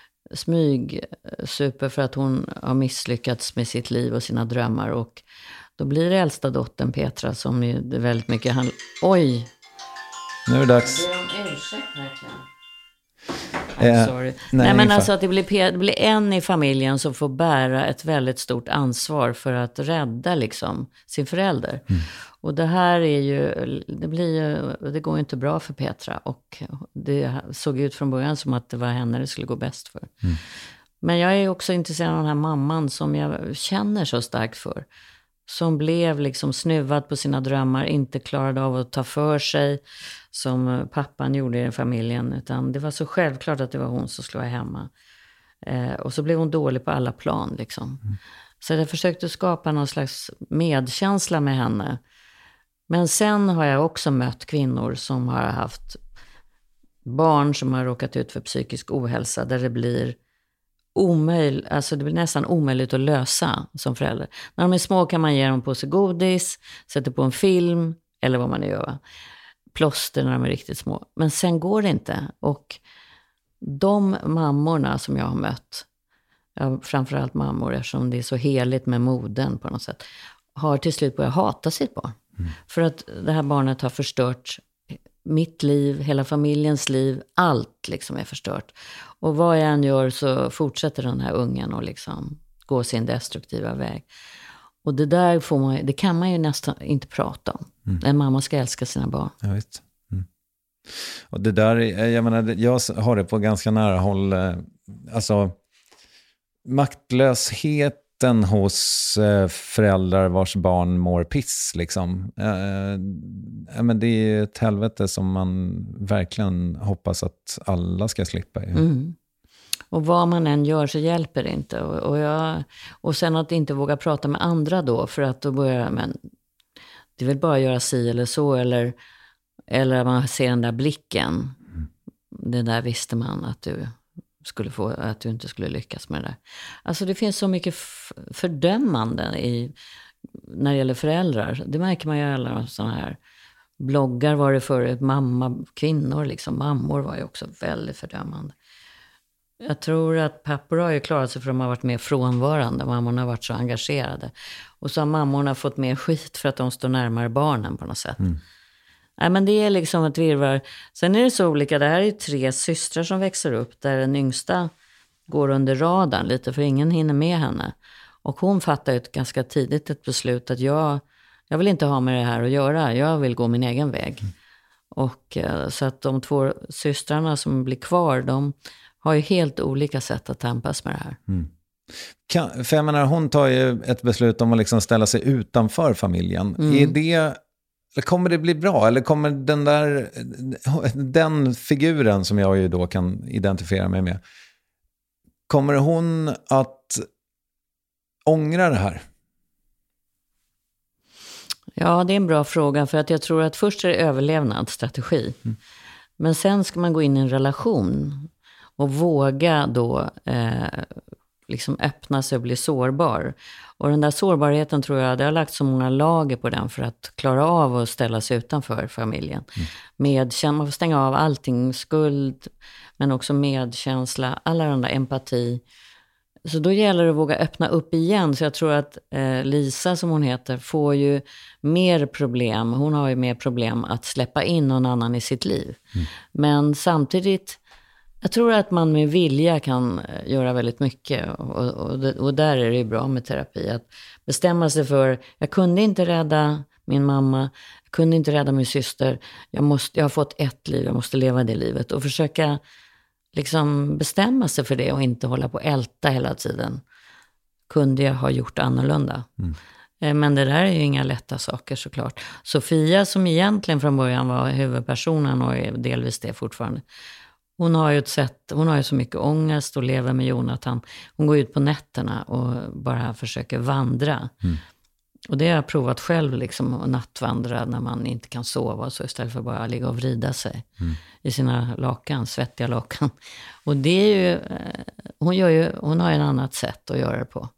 super för att hon har misslyckats med sitt liv och sina drömmar. Och då blir det äldsta dottern Petra som är väldigt mycket Oj! Nu är det dags. Det är en ursäkt verkligen. Sorry. Nej, men alltså att det blir en i familjen som får bära ett väldigt stort ansvar för att rädda liksom sin förälder. Och det här är ju, det går ju inte bra för Petra, och det såg ut från början som att det var henne det skulle gå bäst för. Men jag är också intresserad av den här mamman som jag känner så starkt för. Som blev liksom snuvad på sina drömmar, inte klarade av att ta för sig som pappan gjorde i familjen. Utan det var så självklart att det var hon som skulle vara hemma. Och så blev hon dålig på alla plan liksom. Så jag försökte skapa någon slags medkänsla med henne. Men sen har jag också mött kvinnor som har haft barn som har råkat ut för psykisk ohälsa. Där det blir det blir nästan omöjligt att lösa som förälder. När de är små kan man ge dem på sig godis, sätta på en film eller vad man nu gör. Plåster när de är riktigt små. Men sen går det inte. Och de mammorna som jag har mött, framförallt mammor eftersom det är så heligt med moden på något sätt, har till slut börjat hata sitt barn. För att det här barnet har förstört mitt liv, hela familjens liv, allt liksom är förstört. Och vad jag än gör så fortsätter den här ungen att liksom gå sin destruktiva väg. Och det där det kan man ju nästan inte prata om. En mamma ska älska sina barn. Jag vet. Och det där, jag menar, jag har det på ganska nära håll. Alltså, maktlösheten hos föräldrar vars barn mår piss liksom. Men det är ett helvete som man verkligen hoppas att alla ska slippa. Och vad man än gör så hjälper det inte. Och sen att inte våga prata med andra då, för att då börjar men det vill bara göra si eller så, eller att man ser den där blicken. Det där visste man att du inte skulle lyckas med det där. Alltså det finns så mycket fördömande när det gäller föräldrar. Det märker man ju i alla sådana här bloggar var det förut. Kvinnor liksom. Mammor var ju också väldigt fördömande. Jag tror att pappor har ju klarat sig för att de har varit mer frånvarande. Mammorna har varit så engagerade. Och så har mammorna fått mer skit för att de står närmare barnen på något sätt. Nej, men det är liksom ett virvar. Sen är det så olika. Det här är ju 3 systrar som växer upp. Där den yngsta går under radarn lite. För ingen hinner med henne. Och hon fattar ju ganska tidigt ett beslut. Att jag vill inte ha med det här att göra. Jag vill gå min egen väg. Och så att de 2 systrarna som blir kvar. De har ju helt olika sätt att tampas med det här. För jag menar, hon tar ju ett beslut om att liksom ställa sig utanför familjen. Kommer det bli bra? Eller kommer den figuren som jag ju då kan identifiera mig med, kommer hon att ångra det här? Ja, det är en bra fråga. För att jag tror att först är det överlevnadsstrategi. Men sen ska man gå in i en relation och våga då liksom öppna sig och bli sårbar. Och den där sårbarheten tror jag, det har lagt så många lager på den för att klara av att ställa sig utanför familjen. Man får stänga av allting, skuld, men också medkänsla, alla den där empati. Så då gäller det att våga öppna upp igen. Så jag tror att Lisa, som hon heter, får ju mer problem. Hon har ju mer problem att släppa in någon annan i sitt liv. Men samtidigt, jag tror att man med vilja kan göra väldigt mycket. Och där är det ju bra med terapi. Att bestämma sig för, jag kunde inte rädda min mamma. Jag kunde inte rädda min syster. Jag har fått ett liv, jag måste leva det livet. Och försöka liksom bestämma sig för det och inte hålla på och älta hela tiden. Kunde jag ha gjort annorlunda? Men det där är ju inga lätta saker såklart. Sofia, som egentligen från början var huvudpersonen och är delvis det fortfarande, hon har ju så mycket ångest och lever med Jonathan. Hon går ut på nätterna och bara försöker vandra. Och det har jag provat själv liksom, att nattvandra när man inte kan sova, så istället för bara ligga och vrida sig i sina lakan, svettiga lakan. Och det är ju, hon har en annat sätt att göra det på.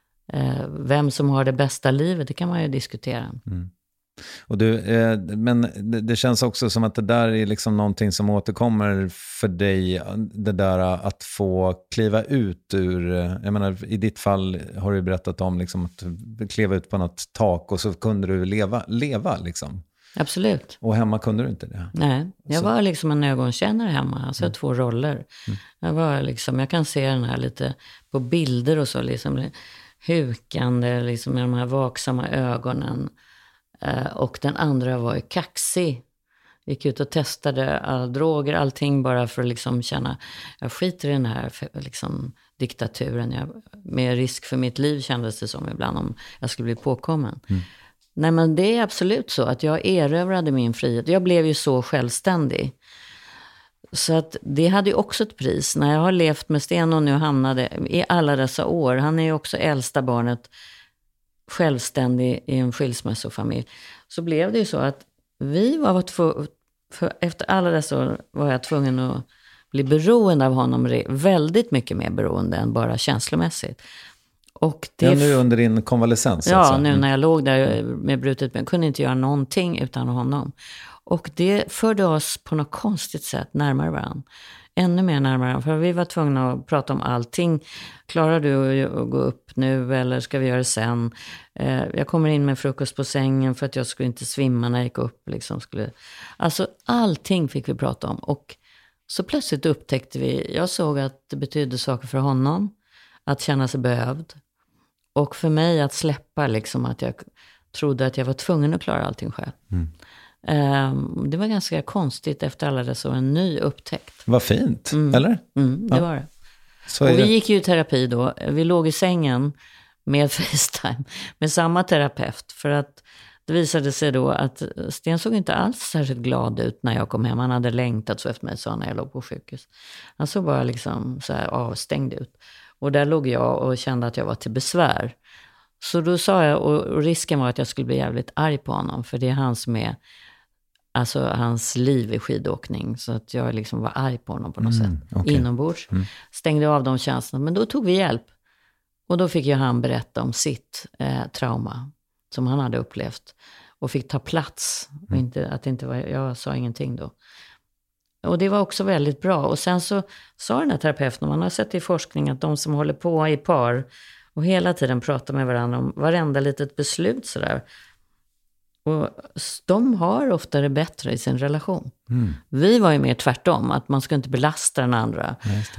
Vem som har det bästa livet, det kan man ju diskutera. Och men det känns också som att det där är liksom någonting som återkommer för dig, det där att få kliva ut ur, jag menar i ditt fall har du berättat om liksom att kliva ut på något tak och så kunde du leva liksom. Absolut. Och hemma kunde du inte det? Nej, jag var liksom en ögonkännare hemma, alltså 2 roller. Jag var liksom, jag kan se den här lite på bilder och så liksom hukande liksom med de här vaksamma ögonen. Och den andra var ju kaxig. Gick ut och testade alla droger, allting bara för att liksom känna, jag skiter i den här liksom, diktaturen. Med risk för mitt liv kändes det som ibland om jag skulle bli påkommen. Nej, men det är absolut så att jag erövrade min frihet. Jag blev ju så självständig. Så att det hade ju också ett pris. När jag har levt med Sten och nu hamnade i alla dessa år. Han är ju också äldsta barnet, självständig i en skilsmässofamilj. Så blev det ju så att vi var efter alla dessa år var jag tvungen att bli beroende av honom. Väldigt mycket mer beroende än bara känslomässigt. Och det nu under din konvalescens? Ja, alltså. nu när jag låg där med brutet ben kunde inte göra någonting utan honom. Och det förde oss på något konstigt sätt närmare varandra. Ännu mer närmare varandra. För vi var tvungna att prata om allting. Klarar du att gå upp nu eller ska vi göra det sen? Jag kommer in med frukost på sängen för att jag skulle inte svimma när jag gick upp. Liksom alltså allting fick vi prata om. Och så plötsligt upptäckte jag såg att det betydde saker för honom. Att känna sig behövd. Och för mig att släppa liksom att jag trodde att jag var tvungen att klara allting själv. Det var ganska konstigt efter alla dessa år, en ny upptäckt. Vad fint, eller? Det var det. Och vi gick ju i terapi då. Vi låg i sängen med FaceTime med samma terapeut. För att det visade sig då att Sten såg inte alls särskilt glad ut när jag kom hem. Han hade längtat så efter mig, sa när jag låg på sjukhus. Han såg bara liksom så här avstängd ut. Och där låg jag och kände att jag var till besvär. Så då sa jag, och risken var att jag skulle bli jävligt arg på honom. För det är han som är, alltså hans liv i skidåkning. Så att jag liksom var arg på honom på något sätt. Okay. Inombords. Stängde av de känslorna. Men då tog vi hjälp. Och då fick ju han berätta om sitt trauma. Som han hade upplevt. Och fick ta plats. Och jag sa ingenting då. Och det var också väldigt bra. Och sen så sa den här terapeuten, man har sett i forskning att de som håller på i par och hela tiden pratar med varandra om varenda litet beslut sådär. Och de har ofta det bättre i sin relation. Vi var ju mer tvärtom, att man ska inte belasta den andra.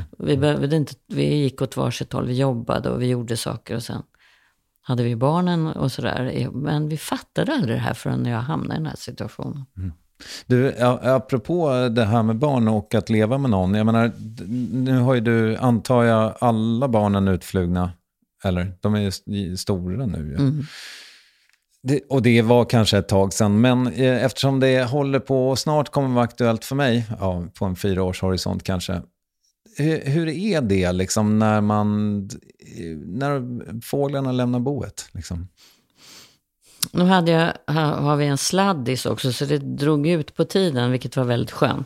Vi gick åt varsitt håll, vi jobbade och vi gjorde saker och sen hade vi barnen och sådär. Men vi fattade aldrig det här förrän jag hamnade i den här situationen. Du, apropå det här med barn och att leva med någon. Jag menar, nu har ju du, antar jag, alla barnen utflugna. Eller, de är ju stora nu. Ja. Och det var kanske ett tag sedan. Men eftersom det håller på och snart kommer vara aktuellt för mig. Ja, på en 4 års horisont kanske. Hur är det liksom när fåglarna lämnar boet liksom? Nu har vi en sladdis också, så det drog ut på tiden, vilket var väldigt skönt.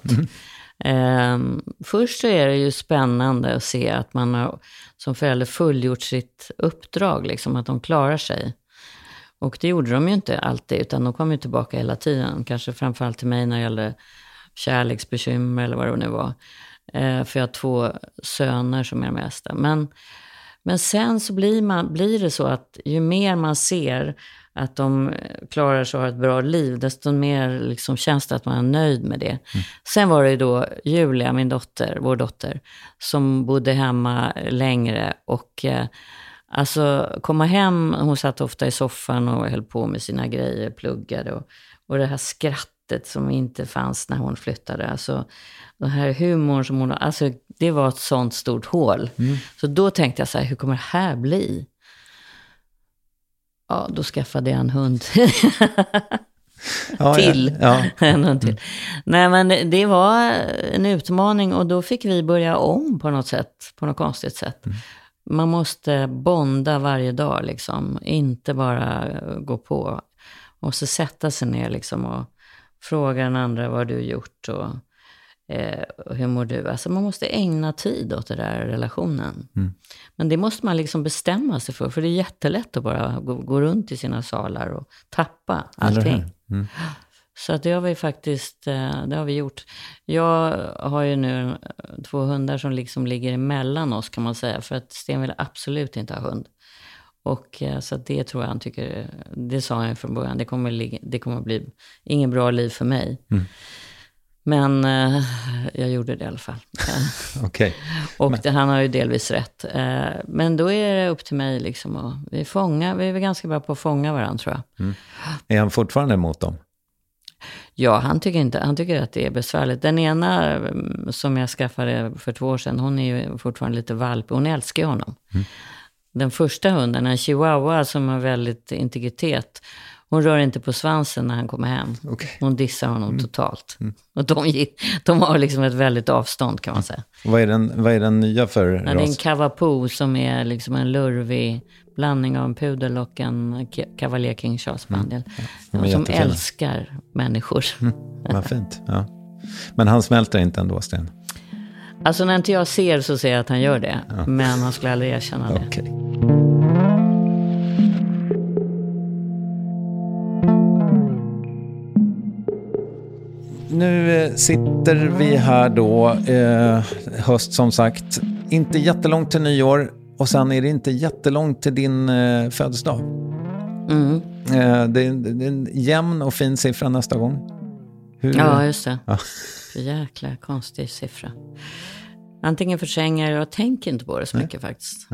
Först så är det ju spännande att se att man har som förälder fullgjort sitt uppdrag, liksom, att de klarar sig. Och det gjorde de ju inte alltid, utan de kom ju tillbaka hela tiden. Kanske framförallt till mig när det gällde kärleksbekymmer eller vad det nu var. För jag har 2 söner som är det mesta. Men sen så blir det så att ju mer man ser att de klarar sig och har ett bra liv, desto mer liksom känns det att man är nöjd med det. Sen var det ju då Julia, vår dotter, som bodde hemma längre och alltså komma hem, hon satt ofta i soffan och höll på med sina grejer, pluggade och det här skrattet som inte fanns när hon flyttade, alltså den här humorn som hon, alltså det var ett sånt stort hål. Så då tänkte jag så här, hur kommer det här bli? Ja, då skaffade jag en hund. till. En till. Nej, men det var en utmaning och då fick vi börja om på något sätt, på något konstigt sätt. Man måste bonda varje dag liksom, inte bara gå på. Och så sätta sig ner liksom och fråga den andra vad du gjort och hur mår du. Alltså man måste ägna tid åt den där relationen. Men det måste man liksom bestämma sig för det är jättelätt att bara gå runt i sina salar och tappa allting. Så att det har vi faktiskt, det har vi gjort. Jag har ju nu 2 hundar som liksom ligger emellan oss kan man säga. För att Sten vill absolut inte ha hund. Och så att det tror jag han tycker, det sa han från början, det kommer bli ingen bra liv för mig. Men jag gjorde det i alla fall. Okay. Och han har ju delvis rätt. Men då är det upp till mig liksom. Och vi är ganska bra på att fånga varandra tror jag. Är han fortfarande emot dem? Ja, han tycker att det är besvärligt. Den ena som jag skaffade för 2 år sedan, hon är ju fortfarande lite valp. Hon älskar ju honom. Den första hunden, en chihuahua som har väldigt integritet, hon rör inte på svansen när han kommer hem. Okay. Hon dissar honom totalt. Och de har liksom ett väldigt avstånd kan man säga. Vad är den nya för ras? Det är en Cavapoo som är liksom en lurvig blandning av en pudel och en Cavalier King Charles Spaniel. Som älskar människor. Vad fint, ja. Men han smälter inte ändå, Sten? Alltså när inte jag ser så ser jag att han gör det. Ja. Men han skulle aldrig erkänna det. Okay. Nu sitter vi här då, höst som sagt. Inte jättelångt till nyår. Och sen är det inte jättelångt till din födelsedag. Det är en jämn och fin siffra nästa gång. Ja, just det. Ja. Jäkla konstig siffra. Antingen förtränger jag tänker inte på det så mycket faktiskt.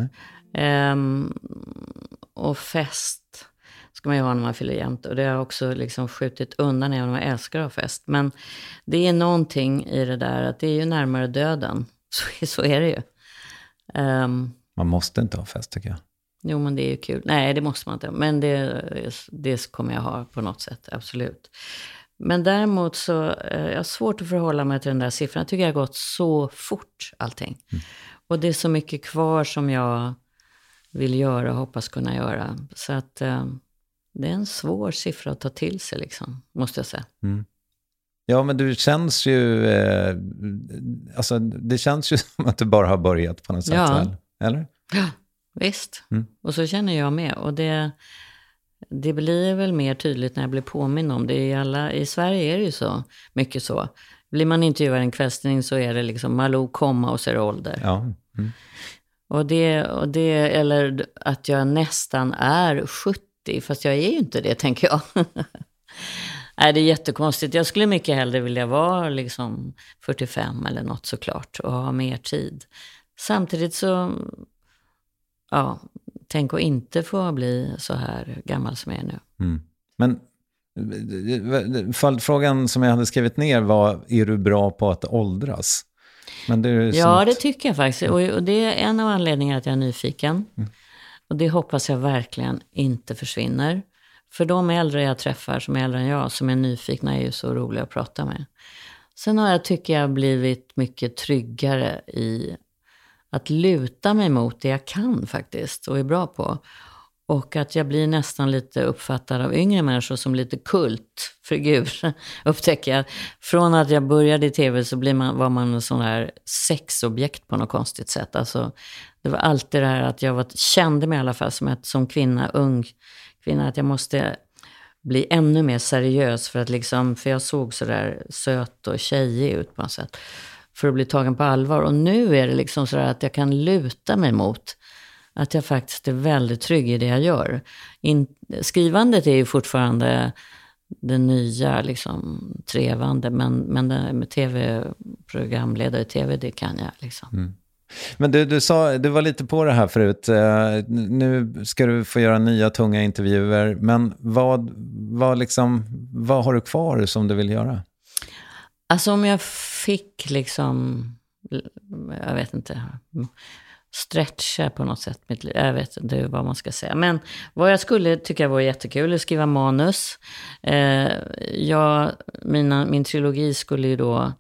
Och fest ska man ju ha när man fyller jämnt. Och det har jag också liksom skjutit undan även om jag älskar att ha fest. Men det är någonting i det där att det är ju närmare döden. Så är det ju. Man måste inte ha fest tycker jag. Jo, men det är ju kul. Nej, det måste man inte. Men det kommer jag ha på något sätt, absolut. Men däremot så jag har svårt att förhålla mig till den där siffran. Jag tycker det har gått så fort allting. Och det är så mycket kvar som jag vill göra och hoppas kunna göra. Så att det är en svår siffra att ta till sig liksom, måste jag säga. Ja, men du känns ju alltså det känns ju som att du bara har börjat på något sätt, väl? Eller? Ja, visst. Och så känner jag med. Och det blir väl mer tydligt när jag blir påminn om det. I Sverige är det ju så mycket så. Blir man intervjuad en kvällstidning så är det liksom Malou, komma och så är det ålder. Ja. Och det, eller att jag nästan är 70, fast jag är ju inte det, tänker jag. Nej, det är jättekonstigt. Jag skulle mycket hellre vilja vara liksom 45 eller något såklart och ha mer tid. Samtidigt så, tänk att inte få bli så här gammal som jag är nu. Men följdfrågan som jag hade skrivit ner var, är du bra på att åldras? Men det är det tycker jag faktiskt. Och det är en av anledningarna att jag är nyfiken. Och det hoppas jag verkligen inte försvinner. För de äldre jag träffar som är äldre än jag, som är nyfikna, är ju så roliga att prata med. Sen har jag blivit mycket tryggare i att luta mig mot det jag kan faktiskt och är bra på. Och att jag blir nästan lite uppfattad av yngre människor som lite kultfigur, upptäcker jag. Från att jag började i tv så var man en sån här sexobjekt på något konstigt sätt. Alltså, det var alltid det här att jag kände mig i alla fall som ung kvinna, att jag måste bli ännu mer seriös för jag såg så där söt och tjejig ut på något sätt. För att bli tagen på allvar. Och nu är det liksom så att jag kan luta mig mot att jag faktiskt är väldigt trygg i det jag gör. Skrivandet är ju fortfarande det nya, liksom, trevande. Men det med tv-programledare i tv, det kan jag liksom. Men du sa, du var lite på det här förut. Nu ska du få göra nya tunga intervjuer. Men vad har du kvar som du vill göra? Alltså om jag fick liksom, jag vet inte, stretcha på något sätt mitt liv. Jag vet inte vad man ska säga. Men vad jag skulle tycka var jättekul är att skriva manus. Min trilogi skulle ju då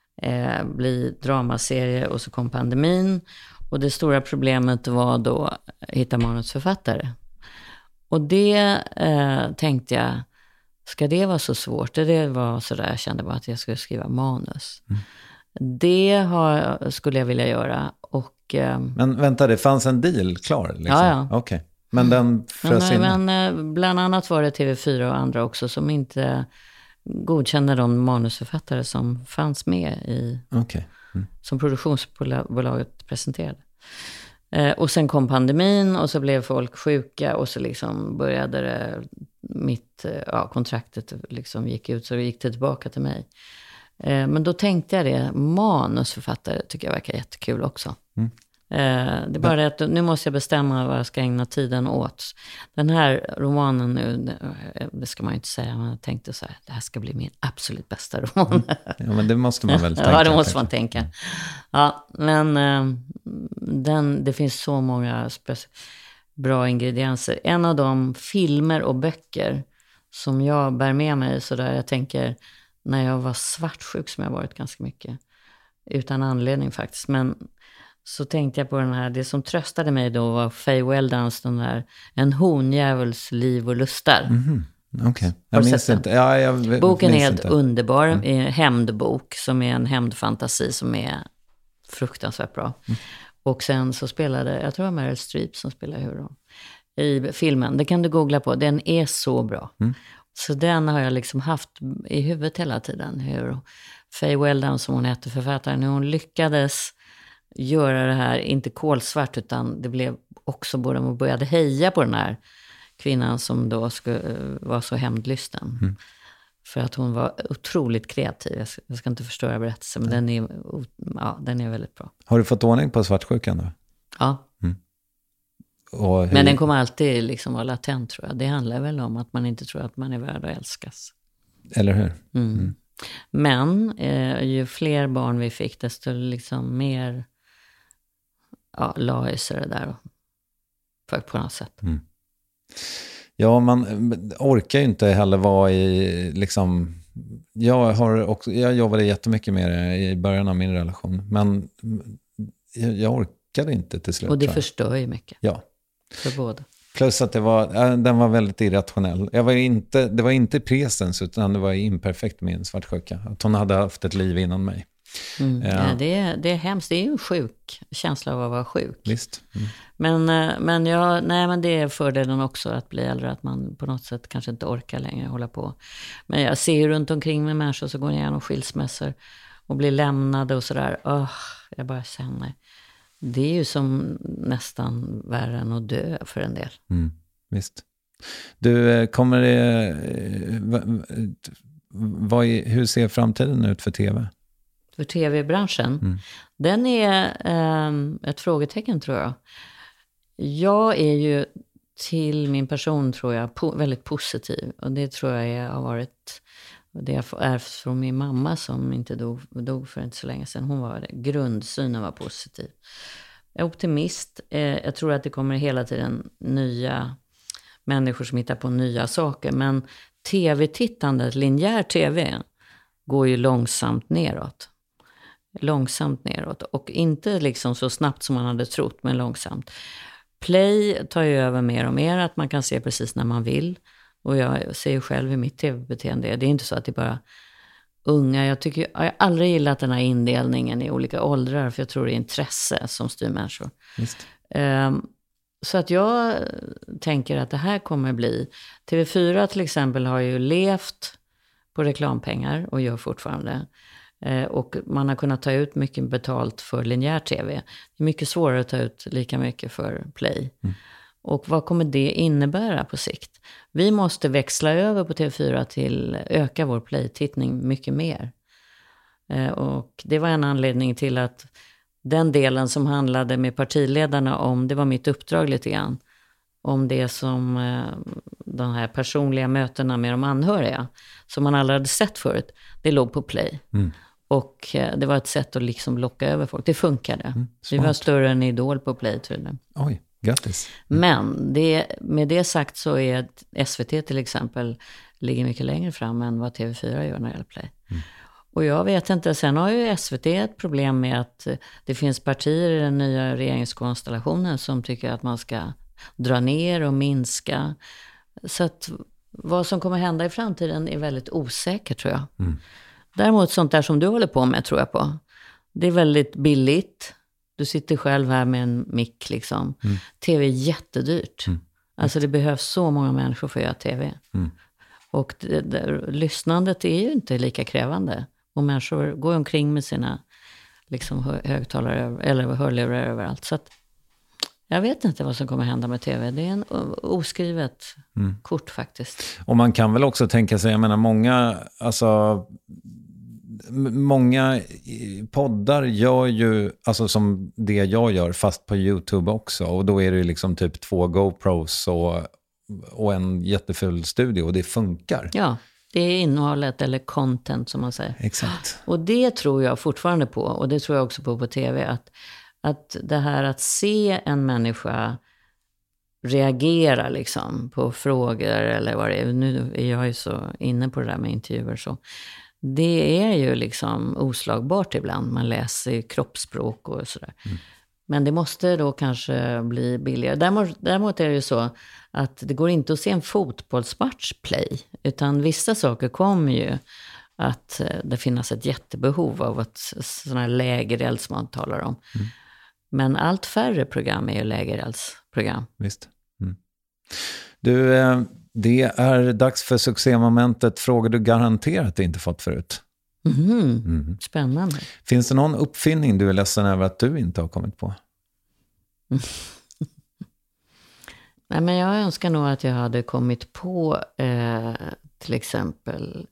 bli dramaserie och så kom pandemin. Och det stora problemet var då att hitta manusförfattare. Och det tänkte jag, ska det vara så svårt? Det var så där jag kände bara att jag skulle skriva manus. Det skulle jag vilja göra. Men vänta, det fanns en deal klar? Liksom. Ja. Okej. Men den frös in? Men bland annat var det TV4 och andra också som inte godkände de manusförfattare som fanns med i som produktionsbolaget presenterade. Och sen kom pandemin och så blev folk sjuka och så liksom började det, kontraktet liksom gick ut så det gick det tillbaka till mig. Men då tänkte jag det, manusförfattare tycker jag verkar jättekul också. Det är bara det att nu måste jag bestämma vad jag ska ägna tiden åt. Den här romanen nu, det ska man ju inte säga, men jag tänkte så här, det här ska bli min absolut bästa roman. Ja, men det måste man väl tänka. Ja, det måste man tänka. Ja, men det finns så många bra ingredienser. En av de filmer och böcker som jag bär med mig så där, jag tänker när jag var svartsjuk, som jag varit ganska mycket utan anledning faktiskt, men så tänkte jag på den här, det som tröstade mig då var Faye Weldons, den där En honjävuls liv och lustar. Okej. Jag minns inte. Boken är helt underbar, hämndbok som är en hämndfantasi som är fruktansvärt bra. Och sen så spelade, jag tror det var Meryl Streep som spelar huvudrollen i filmen. Det kan du googla på, den är så bra. Så den har jag liksom haft i huvudet hela tiden. Hur Faye Weldon, som hon hette, författaren, hur hon lyckades göra det här, inte kolsvart, utan det blev också både man började heja på den här kvinnan som då var så hämndlysten. För att hon var otroligt kreativ. Jag ska inte förstöra berättelsen, men den är väldigt bra. Har du fått ordning på svartsjukan då? Ja. Men den kommer alltid liksom vara latent, tror jag. Det handlar väl om att man inte tror att man är värd att älskas. Eller hur? Men ju fler barn vi fick, desto liksom mer la i sig det där på något sätt. Ja, man orkar ju inte heller vara i liksom, jag jobbade jättemycket med det i början av min relation, men jag orkade inte till slut. Och det förstör ju mycket. Ja. För båda. Plus att den var väldigt irrationell. Det var inte presens, utan det var imperfekt min svartsjuka. Att hon hade haft ett liv innan mig. Ja, det är hemskt. Det är ju en sjuk känsla av att vara sjuk. Visst. Men det är fördelen också att bli äldre, att man på något sätt kanske inte orkar längre hålla på. Men jag ser ju runt omkring med människor som går igenom skilsmässor och blir lämnade och sådär. Jag bara känner, det är ju som nästan värre än att dö för en del. Visst. Du, kommer det... hur ser framtiden ut för tv? För tv-branschen? Den är ett frågetecken, tror jag. Jag är ju till min person, tror jag, väldigt positiv. Och det tror jag har varit... Det jag ärvt från min mamma som inte dog för inte så länge sedan. Hon var grundsynen var positiv. Jag är optimist. Jag tror att det kommer hela tiden nya människor som hittar på nya saker. Men tv-tittandet, linjär tv, går ju långsamt neråt. Och inte liksom så snabbt som man hade trott, men långsamt. Play tar ju över mer och mer, att man kan se precis när man vill. Och jag ser ju själv i mitt tv-beteende. Det är inte så att det är bara unga. Jag har aldrig gillat den här indelningen i olika åldrar. För jag tror det är intresse som styr människor. Just. Så att jag tänker att det här kommer bli... TV4 till exempel har ju levt på reklampengar och gör fortfarande. Och man har kunnat ta ut mycket betalt för linjär tv. Det är mycket svårare att ta ut lika mycket för play. Och vad kommer det innebära på sikt? Vi måste växla över på TV4 till öka vår play-tittning mycket mer. Och det var en anledning till att den delen som handlade med partiledarna om, det var mitt uppdrag lite grann, om det som de här personliga mötena med de anhöriga som man aldrig hade sett förut, det låg på play. Och det var ett sätt att liksom locka över folk. Det funkade. Vi smart. var större än Idol på Play, tydligen. Oj, grattis. Men med det sagt så är SVT till exempel ligger mycket längre fram än vad TV4 gör när det gäller Play. Och jag vet inte, sen har ju SVT ett problem med att det finns partier i den nya regeringskonstellationen som tycker att man ska dra ner och minska. Så att vad som kommer hända i framtiden är väldigt osäkert, tror jag. Däremot sånt där som du håller på med, tror jag på. Det är väldigt billigt. Du sitter själv här med en mick liksom. TV är jättedyrt. Alltså det behövs så många människor för att göra TV. Och lyssnandet är ju inte lika krävande. Och människor går omkring med sina liksom, högtalare eller hörlurar överallt. Så att jag vet inte vad som kommer hända med TV. Det är en oskrivet kort faktiskt. Och man kan väl också tänka sig, jag menar många poddar gör ju alltså som det jag gör fast på YouTube också. Och då är det ju liksom typ 2 GoPros och en jättefull studio och det funkar. Ja, det är innehållet eller content som man säger. Exakt. Och det tror jag fortfarande på, och det tror jag också på TV, att det här att se en människa reagera liksom på frågor eller vad det är. Nu är jag ju så inne på det där med intervjuer så. Det är ju liksom oslagbart ibland. Man läser kroppsspråk och sådär. Men det måste då kanske bli billigare. Däremot är det ju så att det går inte att se en fotbollsmatch Play. Utan vissa saker kommer ju att det finns ett jättebehov av ett sådana här lägereld som man talar om. Men allt färre program är ju lägereldsprogram. Visst. Du, det är dags för succémomentet. Frågor du garanterat inte fått förut. Spännande. Finns det någon uppfinning du är ledsen över att du inte har kommit på? Nej, men jag önskar nog att jag hade kommit på till exempel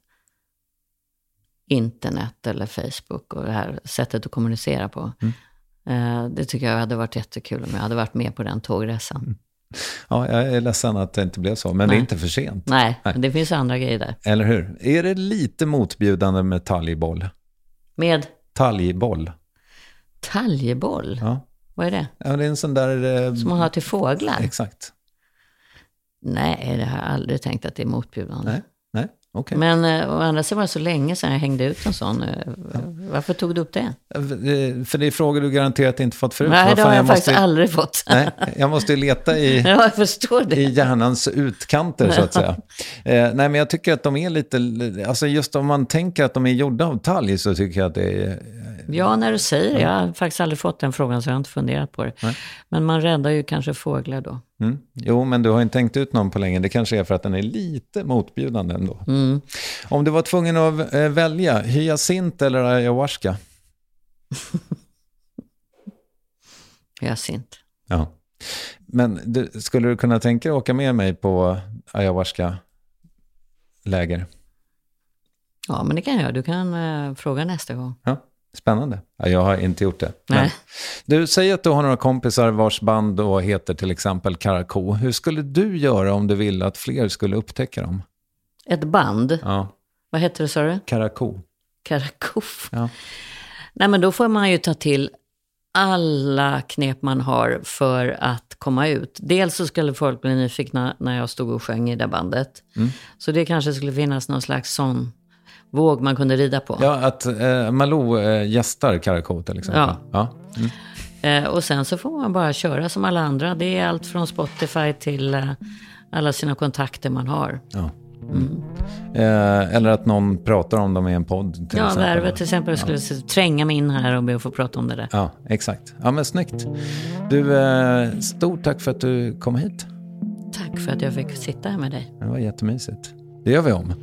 internet eller Facebook och det här sättet att kommunicera på. Det tycker jag hade varit jättekul om jag hade varit med på den tågresan. Ja, jag är ledsen att det inte blev så, men det är inte för sent. Nej, det finns andra grejer där. Eller hur? Är det lite motbjudande med talgboll? Med? Talgboll. Talgboll? Ja. Vad är det? Ja, det är en sån där... som man har till fåglar? Exakt. Nej, det har jag aldrig tänkt att det är motbjudande. Nej, okej. Men å andra sidan var det så länge sedan jag hängde ut en sån. Varför tog du upp det? För det är frågor du garanterat inte fått förut. Nej, det har jag faktiskt aldrig fått. Nej, jag måste ju leta i, ja, jag förstår det. i hjärnans utkanter så att säga. Nej, men jag tycker att de är lite... Alltså just om man tänker att de är gjorda av talg så tycker jag att det är... Ja, när du säger det. Jag har faktiskt aldrig fått den frågan så jag har inte funderat på det. Nej. Men man räddar ju kanske fåglar då. Jo, men du har inte tänkt ut någon på länge. Det kanske är för att den är lite motbjudande ändå. Om du var tvungen att välja hyacint eller ayahuasca? Hyacint. Ja. Men skulle du kunna tänka dig att åka med mig på ayahuasca-läger? Ja, men det kan jag. Du kan fråga nästa gång. Ja. Spännande. Ja, jag har inte gjort det. Men du säger att du har några kompisar vars band då heter till exempel Karakou. Hur skulle du göra om du ville att fler skulle upptäcka dem? Ett band? Ja. Vad heter det, sa du? Karakou. Karakou. Ja. Nej, men då får man ju ta till alla knep man har för att komma ut. Dels så skulle folk bli nyfikna när jag stod och sjöng i det bandet. Så det kanske skulle finnas någon slags sån våg man kunde rida på. Ja, att Malou gästar Karakou till exempel. Ja. Och sen så får man bara köra som alla andra. Det är allt från Spotify till alla sina kontakter man har. Ja. Eller att någon pratar om dem i en podd till exempel. Värvet till exempel skulle tränga mig in här och be att få prata om det där. Ja, exakt. Ja, men snyggt. Du, stort tack för att du kom hit. Tack för att jag fick sitta här med dig. Det var jättemysigt. Det gör vi om.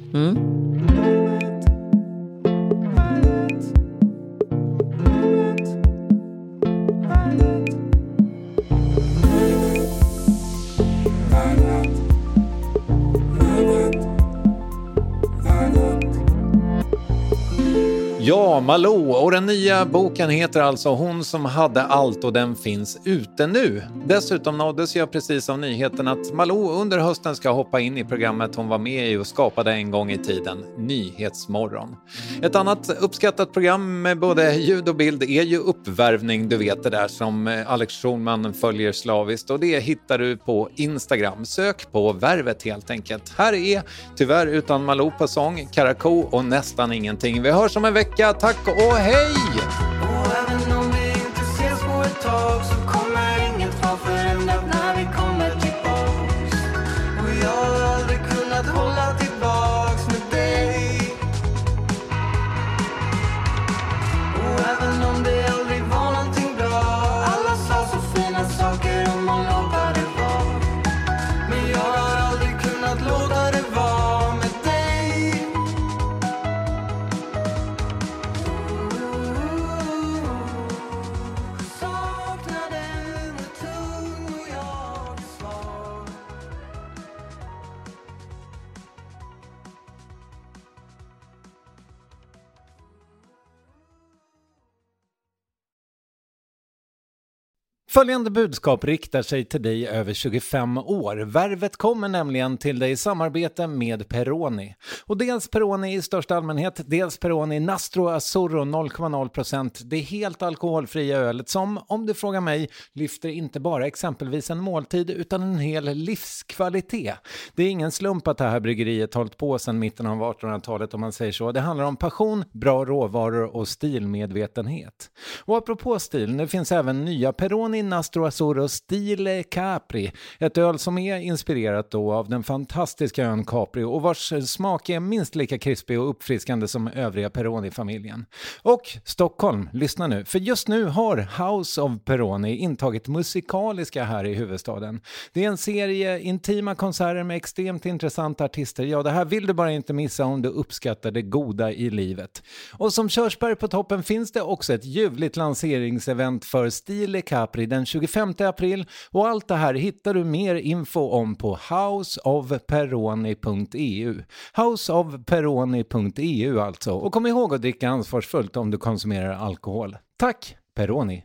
Ja, Malou, och den nya boken heter alltså Hon som hade allt och den finns ute nu. Dessutom nåddes jag precis av nyheten att Malou under hösten ska hoppa in i programmet hon var med i och skapade en gång i tiden, Nyhetsmorgon. Ett annat uppskattat program med både ljud och bild är ju Uppvärvning, du vet det där som Alex Schulman följer slaviskt, och det hittar du på Instagram. Sök på Värvet helt enkelt. Här är tyvärr utan Malou på sång, Karakou och nästan ingenting. Vi hörs om en vecka, tack och hej! Och även om vi inte ses på ett tag så kommer inget vara förändrat när vi kommer tillbaks. Och jag har aldrig kunnat hålla tillbaks med dig. Och även om det aldrig var någonting bra, alla sa så fina saker om man låta det vara. Men jag har aldrig kunnat låta det vara med dig. Saknaden är tung och jag är svag. Följande budskap riktar sig till dig över 25 år. Värvet kommer nämligen till dig i samarbete med Peroni. Och dels Peroni i största allmänhet, dels Peroni Nastro Azzurro 0,0%. Det är helt alkoholfria ölet som, om du frågar mig, lyfter inte bara exempelvis en måltid utan en hel livskvalitet. Det är ingen slump att det här bryggeriet hållit på sedan mitten av 1800-talet om man säger så. Det handlar om passion, bra råvaror och stilmedvetenhet. Och apropå stil, nu finns även nya Peroni Nastro Azzurro Stile Capri, ett öl som är inspirerat då av den fantastiska ön Capri och vars smak är minst lika krispig och uppfriskande som övriga Peroni-familjen. Och Stockholm, lyssna nu, för just nu har House of Peroni intagit musikaliska här i huvudstaden. Det är en serie intima konserter med extremt intressanta artister. Ja, det här vill du bara inte missa om du uppskattar det goda i livet. Och som körsbär på toppen finns det också ett ljuvligt lanseringsevent för Stile Capri den 25 april, och allt det här hittar du mer info om på houseofperoni.eu. Houseofperoni.eu alltså. Och kom ihåg att dricka ansvarsfullt om du konsumerar alkohol. Tack, Peroni!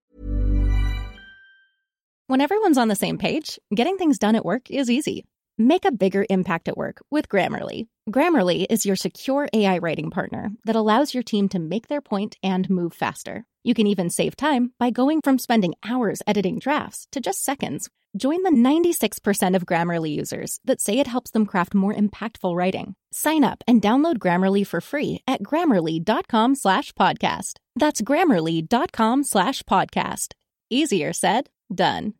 When everyone's on the same page, getting things done at work is easy. Make a bigger impact at work with Grammarly. Grammarly is your secure AI writing partner that allows your team to make their point and move faster. You can even save time by going from spending hours editing drafts to just seconds. Join the 96% of Grammarly users that say it helps them craft more impactful writing. Sign up and download Grammarly for free at Grammarly.com/podcast. That's Grammarly.com/podcast. Easier said, done.